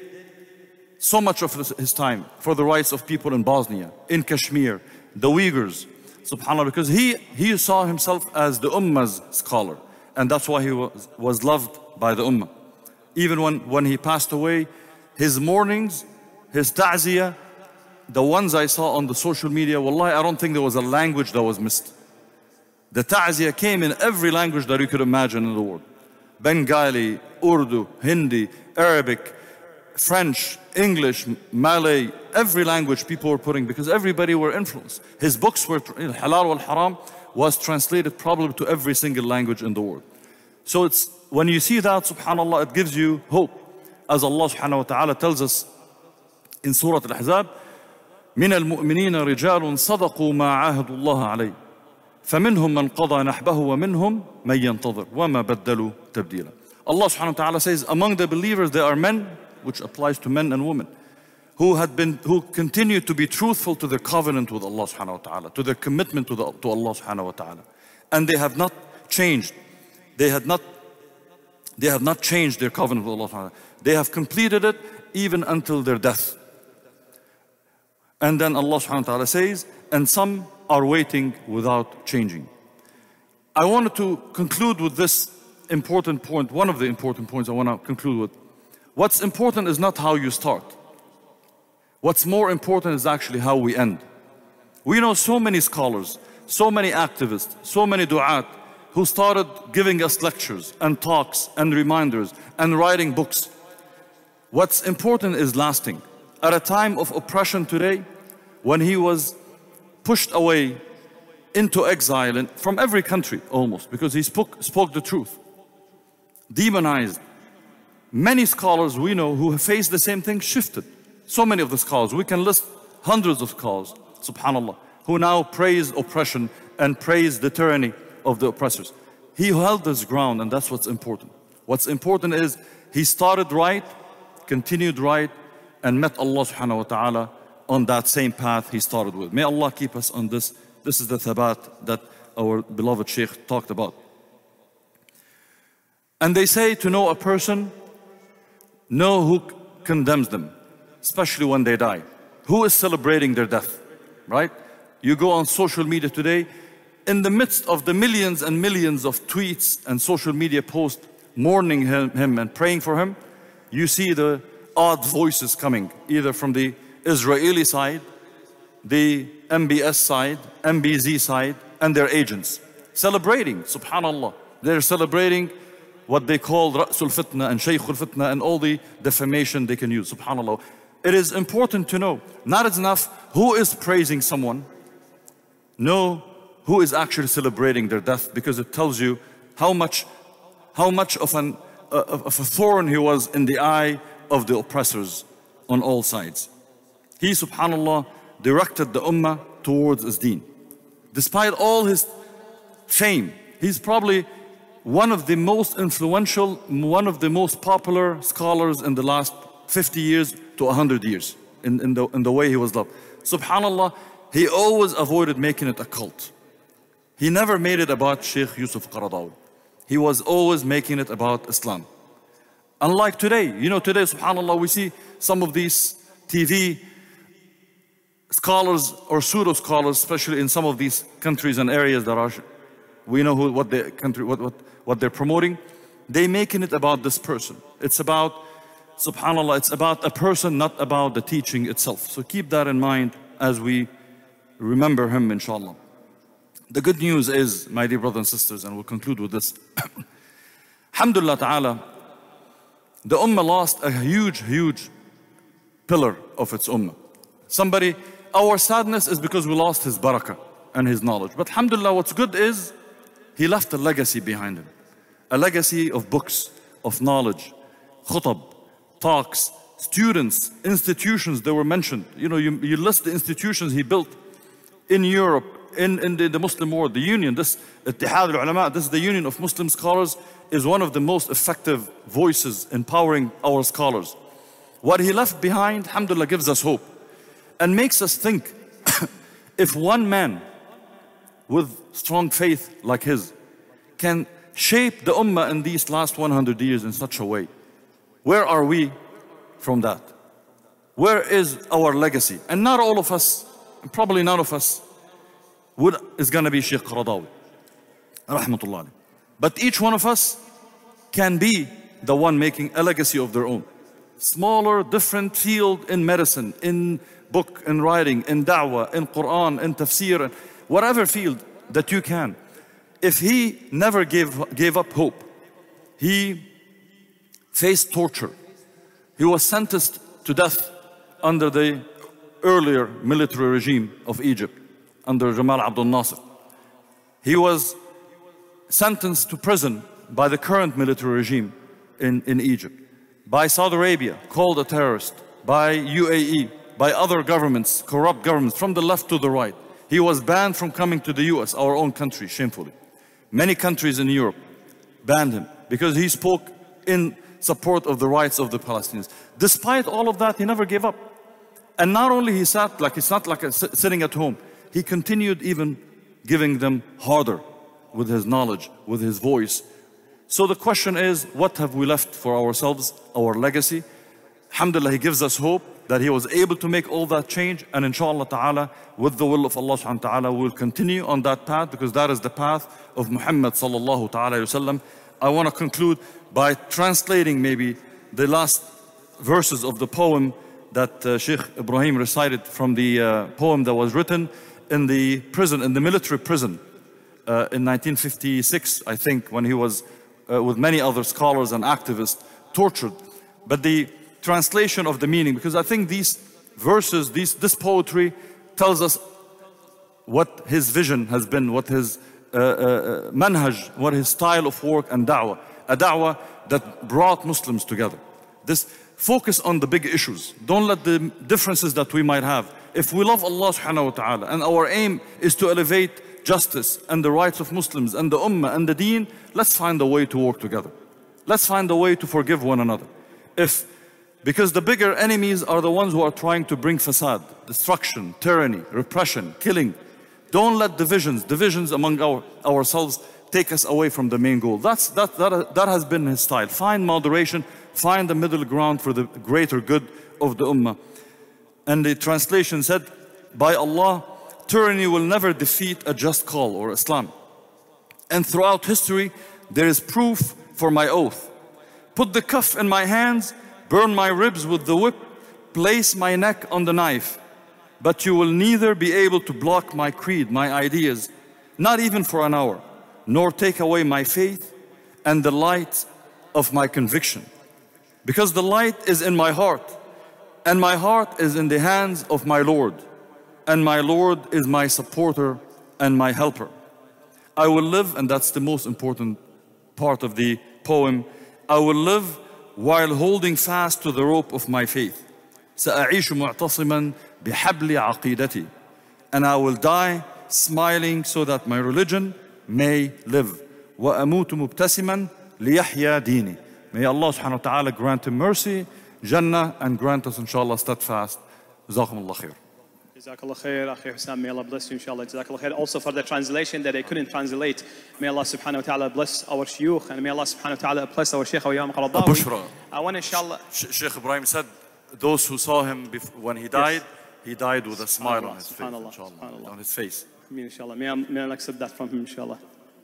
so much of his time for the rights of people in Bosnia, in Kashmir, the Uyghurs, subhanAllah, because he, he saw himself as the Ummah's scholar. And that's why he was, was loved by the Ummah. Even when, when he passed away, his mournings, his ta'ziyah, the ones I saw on the social media, wallahi, I don't think there was a language that was missed. The ta'ziyah came in every language that you could imagine in the world. Bengali, Urdu, Hindi, Arabic, French, English, Malay, every language people were putting, because everybody were influenced. His books were, Halal wal Haram was translated probably to every single language in the world. So it's, when you see that, subhanAllah, it gives you hope. As Allah subhanahu wa ta'ala tells us in Surah Al-Ahzab, من المؤمنين رجال صدقوا ما عاهدوا الله عليه فمنهم من قضى نحبه ومنهم من ينتظر وما بدلوا تبديلا. Allah subhanahu wa ta'ala says, among the believers there are men, which applies to men and women, who had been, who continue to be truthful to their covenant with Allah subhanahu wa ta'ala, to their commitment to, the, to Allah subhanahu wa ta'ala. And they have not changed. They had not, they have not changed their covenant with Allah subhanahu wa ta'ala. They have completed it even until their death. And then Allah subhanahu wa ta'ala says, and some are waiting without changing. I wanted to conclude with this important point, one of the important points I want to conclude with. What's important is not how you start. What's more important is actually how we end. We know so many scholars, so many activists, so many du'at who started giving us lectures and talks and reminders and writing books. What's important is lasting. At a time of oppression today, when he was pushed away into exile from every country almost, because he spoke, spoke the truth, demonized. Many scholars we know who have faced the same thing shifted. So many of the scholars, we can list hundreds of scholars, subhanAllah, who now praise oppression and praise the tyranny of the oppressors. He held his ground, and that's what's important. What's important is he started right, continued right, and met Allah subhanahu wa ta'ala on that same path he started with. May Allah keep us on this. This is the thabat that our beloved Shaykh talked about. And they say to know a person, know who condemns them, especially when they die. Who is celebrating their death, right? You go on social media today, in the midst of the millions and millions of tweets and social media posts mourning him, him and praying for him, you see the odd voices coming, either from the Israeli side, the M B S side, M B Z side, and their agents, celebrating, subhanAllah. They're celebrating what they call Ra'sul Fitna and Shaykhul Fitna and all the defamation they can use, subhanAllah. It is important to know, not enough who is praising someone, know who is actually celebrating their death, because it tells you how much, how much of, an, uh, of a thorn he was in the eye of the oppressors on all sides. He, subhanAllah, directed the ummah towards his deen. Despite all his fame, he's probably one of the most influential, one of the most popular scholars in the last fifty years to one hundred years in, in, the, in the way he was loved. SubhanAllah, he always avoided making it a cult. He never made it about Sheikh Yusuf Qaradawi. He was always making it about Islam. Unlike today, you know, today, SubhanAllah, we see some of these T V scholars or pseudo scholars, especially in some of these countries and areas that are, we know who, what the country, what, what, what they're promoting. They making it about this person. It's about, subhanAllah, it's about a person, not about the teaching itself. So keep that in mind as we remember him, inshallah. The good news is, my dear brothers and sisters, and we'll conclude with this. Alhamdulillah ta'ala, the ummah lost a huge, huge pillar of its ummah. Somebody, our sadness is because we lost his barakah and his knowledge. But alhamdulillah, what's good is he left a legacy behind him. A legacy of books, of knowledge, khutab, talks, students, institutions that were mentioned. You know, you, you list the institutions he built in Europe, in, in the, the Muslim world, the union, this Ittihad al-Ulama, this is the union of Muslim scholars, is one of the most effective voices empowering our scholars. What he left behind, alhamdulillah, gives us hope and makes us think, if one man with strong faith like his can shape the ummah in these last one hundred years in such a way, where are we from that? Where is our legacy? And not all of us, and probably none of us, would, is going to be Shaykh Qaradawi, rahmatullah alayh. But each one of us can be the one making a legacy of their own. smaller, different field in medicine, in book, in writing, in da'wah, in Quran, in tafsir, whatever field that you can. If he never gave, gave up hope, he faced torture. He was sentenced to death under the earlier military regime of Egypt, under Jamal Abdel Nasser. He was sentenced to prison by the current military regime in, in Egypt, by Saudi Arabia, called a terrorist, by U A E, by other governments, corrupt governments, from the left to the right. He was banned from coming to the U S, our own country, shamefully. Many countries in Europe banned him because he spoke in support of the rights of the Palestinians. Despite all of that, he never gave up. And not only he sat, like it's not like a, sitting at home, he continued even giving them harder with his knowledge, with his voice. So the question is, what have we left for ourselves, our legacy? Alhamdulillah, he gives us hope that he was able to make all that change, and inshallah ta'ala, with the will of Allah subhanahu wa ta'ala, we'll continue on that path, because that is the path of Muhammad sallallahu ta'ala wasallam. I want to conclude by translating maybe the last verses of the poem that uh, Sheikh Ibrahim recited from the uh, poem that was written in the prison, in the military prison uh, in nineteen fifty-six, I think, when he was uh, with many other scholars and activists tortured. But the translation of the meaning, because I think these verses, these, this poetry tells us what his vision has been, what his uh, uh, manhaj, what his style of work and da'wah, a da'wah that brought Muslims together. This focus on the big issues. Don't let the differences that we might have. If we love Allah subhanahu wa ta'ala and our aim is to elevate justice and the rights of Muslims and the ummah and the deen, let's find a way to work together. Let's find a way to forgive one another. If Because the bigger enemies are the ones who are trying to bring fasad, destruction, tyranny, repression, killing. Don't let divisions, divisions among our, ourselves take us away from the main goal. That's, that, that, that has been his style. Find moderation, find the middle ground for the greater good of the ummah. And the translation said, by Allah, tyranny will never defeat a just call or Islam. And throughout history, there is proof for my oath. Put the cuff in my hands, burn my ribs with the whip, place my neck on the knife. But you will neither be able to block my creed, my ideas, not even for an hour, nor take away my faith and the light of my conviction. Because the light is in my heart, and my heart is in the hands of my Lord, and my Lord is my supporter and my helper. I will live, and that's the most important part of the poem, I will live while holding fast to the rope of my faith. سأعيش معتصما بحبل عقيدتي. And I will die smiling so that my religion may live. وأموت مبتسما ليحيا ديني. May Allah subhanahu wa ta'ala grant him mercy, Jannah, and grant us inshallah steadfast. جزاكم الله خير. Jazakallah khair, Akhi Hussam. May Allah bless you, inshallah. Jazakallah khair. Also for the translation that I couldn't translate. May Allah subhanahu wa ta'ala bless our shuyukh, and may Allah subhanahu wa ta'ala bless our Shaykh Awiyam Qaradawi. Bushra. I want inshallah. Sheikh Ibrahim said, those who saw him when he died, yes, he died with a smile on his face, inshallah, on his face. Ameen, inshallah. May I, may I accept that from him, inshallah.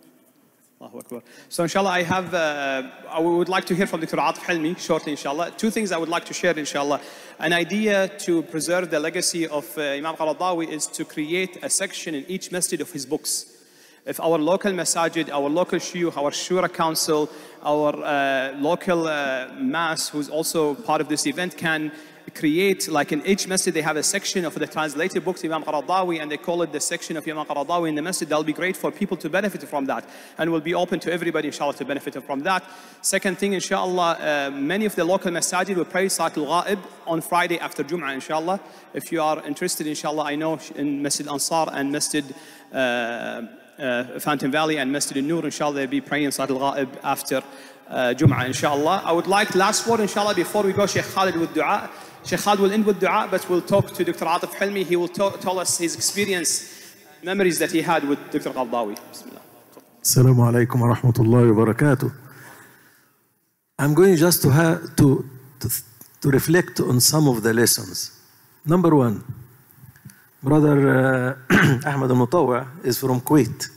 Allahu Akbar. So inshallah, I have, uh, I would like to hear from Doctor Atif Hilmi shortly, inshallah. Two things I would like to share, inshallah. An idea to preserve the legacy of uh, Imam Qaradawi is to create a section in each masjid of his books. If our local masajid, our local shuyukh, our shura council, our uh, local uh, mass, who's also part of this event, can create, like in each masjid they have a section of the translated books of Imam Qaradawi, and they call it the section of Imam Qaradawi in the masjid. That'll be great for people to benefit from that, and will be open to everybody, inshallah, to benefit from that. Second thing, inshallah, uh, many of the local masajid will pray Salat al-Ghaib on Friday after Jum'ah, inshallah. If you are interested, inshallah, I know in Masjid Ansar and Masjid uh, uh, Fountain Valley and Masjid al-Nur, inshallah, they'll be praying Salat al-Ghaib after uh, Jum'ah, inshallah. I would like last word, inshallah, before we go, Sheikh Khalid with dua. Sheikh Khalid will end with dua, but we'll talk to Doctor Atif Hilmi. He will tell us his experience, memories that he had with Doctor Qaradawi. Bismillah. Assalamu alaikum wa rahmatullahi wa barakatuh. I'm going just to, have to, to, to reflect on some of the lessons. Number one, Brother uh, Ahmed al-Mutawwa is from Kuwait.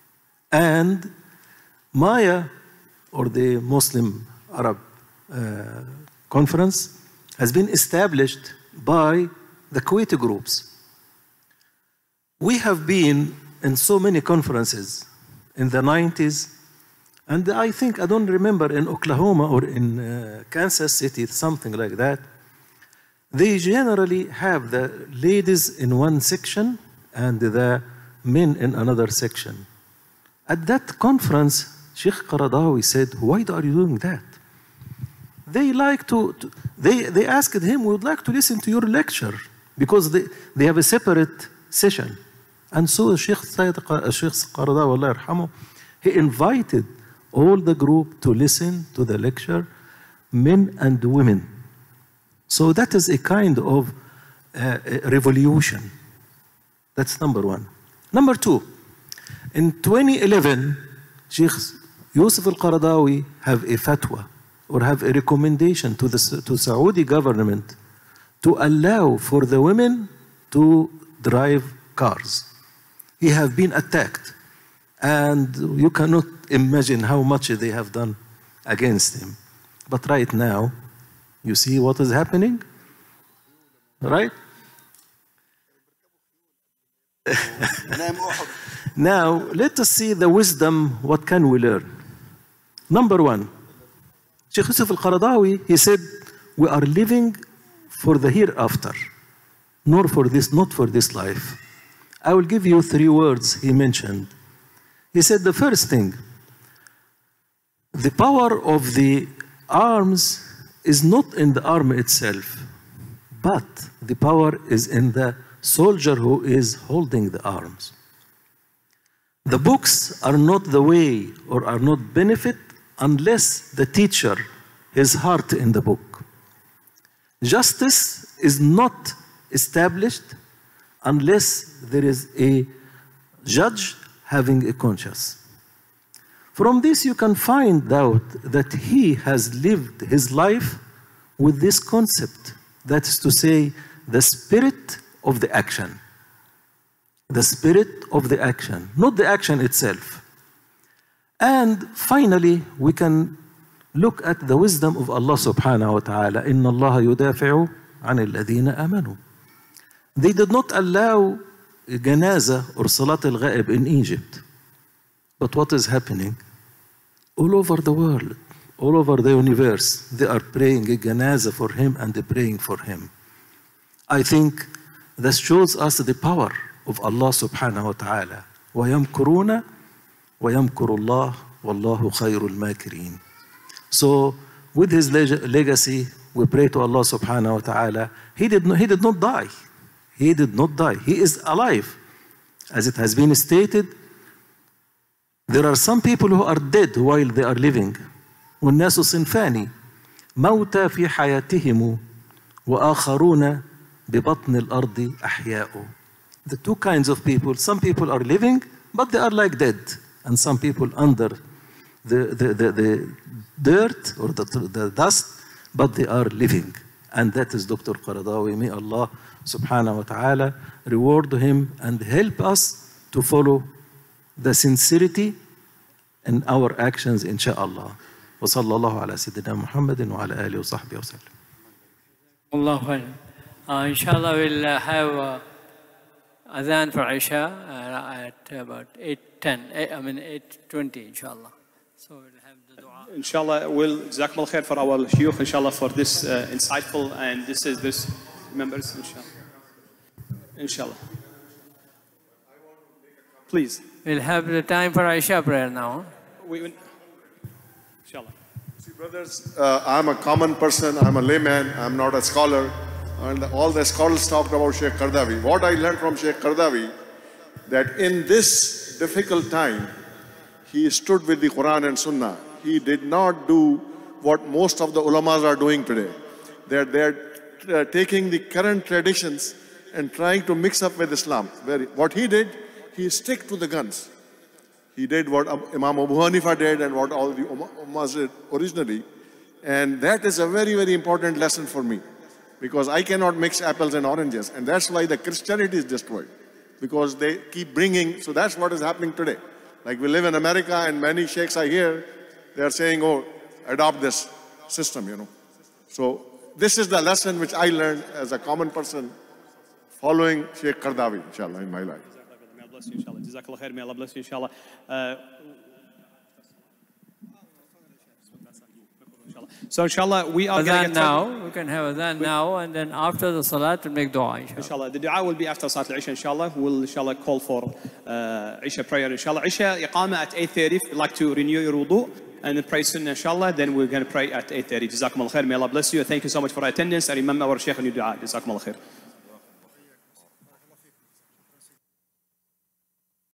And Maya, or the Muslim Arab uh, Conference, has been established by the Kuwaiti groups. We have been in so many conferences in the nineties, and I think, I don't remember, in Oklahoma or in uh, Kansas City, something like that. They generally have the ladies in one section and the men in another section. At that conference, Sheikh Qaradawi said, why are you doing that? They like to, to they, they asked him, we would like to listen to your lecture, because they, they have a separate session. And so Sheikh Qaradawi, Allah yarhamu, he invited all the group to listen to the lecture, men and women. So that is a kind of uh, a revolution. That's number one. Number two, in twenty eleven, Sheikh Yusuf al-Qaradawi have a fatwa or have a recommendation to the to Saudi government to allow for the women to drive cars. He have been attacked, and you cannot imagine how much they have done against him. But right now, you see what is happening, right? Now, let us see the wisdom, what can we learn? Number one, Sheikh Yusuf al-Qaradawi, he said, we are living for the hereafter, nor for this, not for this life. I will give you three words he mentioned. He said the first thing, the power of the arms is not in the arm itself, but the power is in the soldier who is holding the arms. The books are not the way or are not benefit unless the teacher, his heart in the book. Justice is not established unless there is a judge having a conscience. From this you can find out that he has lived his life with this concept, that is to say, the spirit of the action. The spirit of the action, not the action itself. And finally, we can look at the wisdom of Allah subhanahu wa ta'ala. إِنَّ اللَّهَ يُدَافِعُ عَنِ الَّذِينَ آمَنُوا. They did not allow janaza or salat al-ghaib in Egypt. But what is happening? All over the world, all over the universe, they are praying a janaza for him and they're praying for him. I think this shows us the power of Allah subhanahu wa ta'ala. وَيَمْكُرُونَ وَيَمْكُرُ اللَّهُ وَاللَّهُ خَيْرُ الْمَاكِرِينَ. So with his leg legacy, we pray to Allah subhanahu wa ta'ala. He did not, he did not die. He did not die. He is alive. As it has been stated, there are some people who are dead while they are living. وَالنَّاسُ صِنْفَانِ مَوْتَى فِي حَيَاتِهِمُ وَآخَرُونَ بِبَطْنِ الْأَرْضِ أَحْيَاءُ. The two kinds of people, some people are living, but they are like dead. And some people under the, the, the, the dirt or the, the dust, but they are living. And that is Doctor Qaradawi. May Allah subhanahu wa ta'ala reward him and help us to follow the sincerity in our actions, insha'Allah. Wa sallallahu ala sayyidina Muhammadin wa ala alihi wa sahbihi wa sallam. Allahu Akbar. Uh, inshallah, we'll uh, have uh, adhan for Isha uh, at about eight ten, I mean eight twenty, inshallah. So we'll have the dua. Inshallah, we'll jazakum al khair for our shuyukh, inshallah, for this uh, insightful, and this is this members, inshallah. Inshallah. Please. We'll have the time for Isha prayer now. We, we, inshallah. See, brothers, uh, I'm a common person, I'm a layman, I'm not a scholar. And all the scholars talked about Sheikh Qaradawi. What I learned from Sheikh Qaradawi, that in this difficult time, he stood with the Quran and Sunnah. He did not do what most of the ulamas are doing today. They're, they're uh, taking the current traditions and trying to mix up with Islam. Where, what he did, he stuck to the guns. He did what Imam Abu Hanifa did and what all the Ummahs did originally. And that is a very, very important lesson for me. Because I cannot mix apples and oranges. And that's why the Christianity is destroyed. Because they keep bringing, so that's what is happening today. Like we live in America and many sheikhs I hear, they are saying, oh, adopt this system, you know. So this is the lesson which I learned as a common person following Sheikh Qaradawi, inshallah, in my life. May Allah bless you, inshallah. Jazakallah khair. May Allah bless you, inshallah. Uh, So inshallah, we are going to Adhan get now. We can have adhan now, and then after the salat, we'll make dua, inshallah. Inshallah, the dua will be after Salat al-Isha, inshallah. We'll, inshallah, call for uh, Isha prayer, inshallah. Isha, iqama at eight thirty. If you'd like to renew your wudu and then pray sunnah, inshallah, then we're going to pray at eight thirty. Jazakum al-khair. May Allah bless you. Thank you so much for your attendance. And remember our Shaykh and your dua. Jazakum al-khair.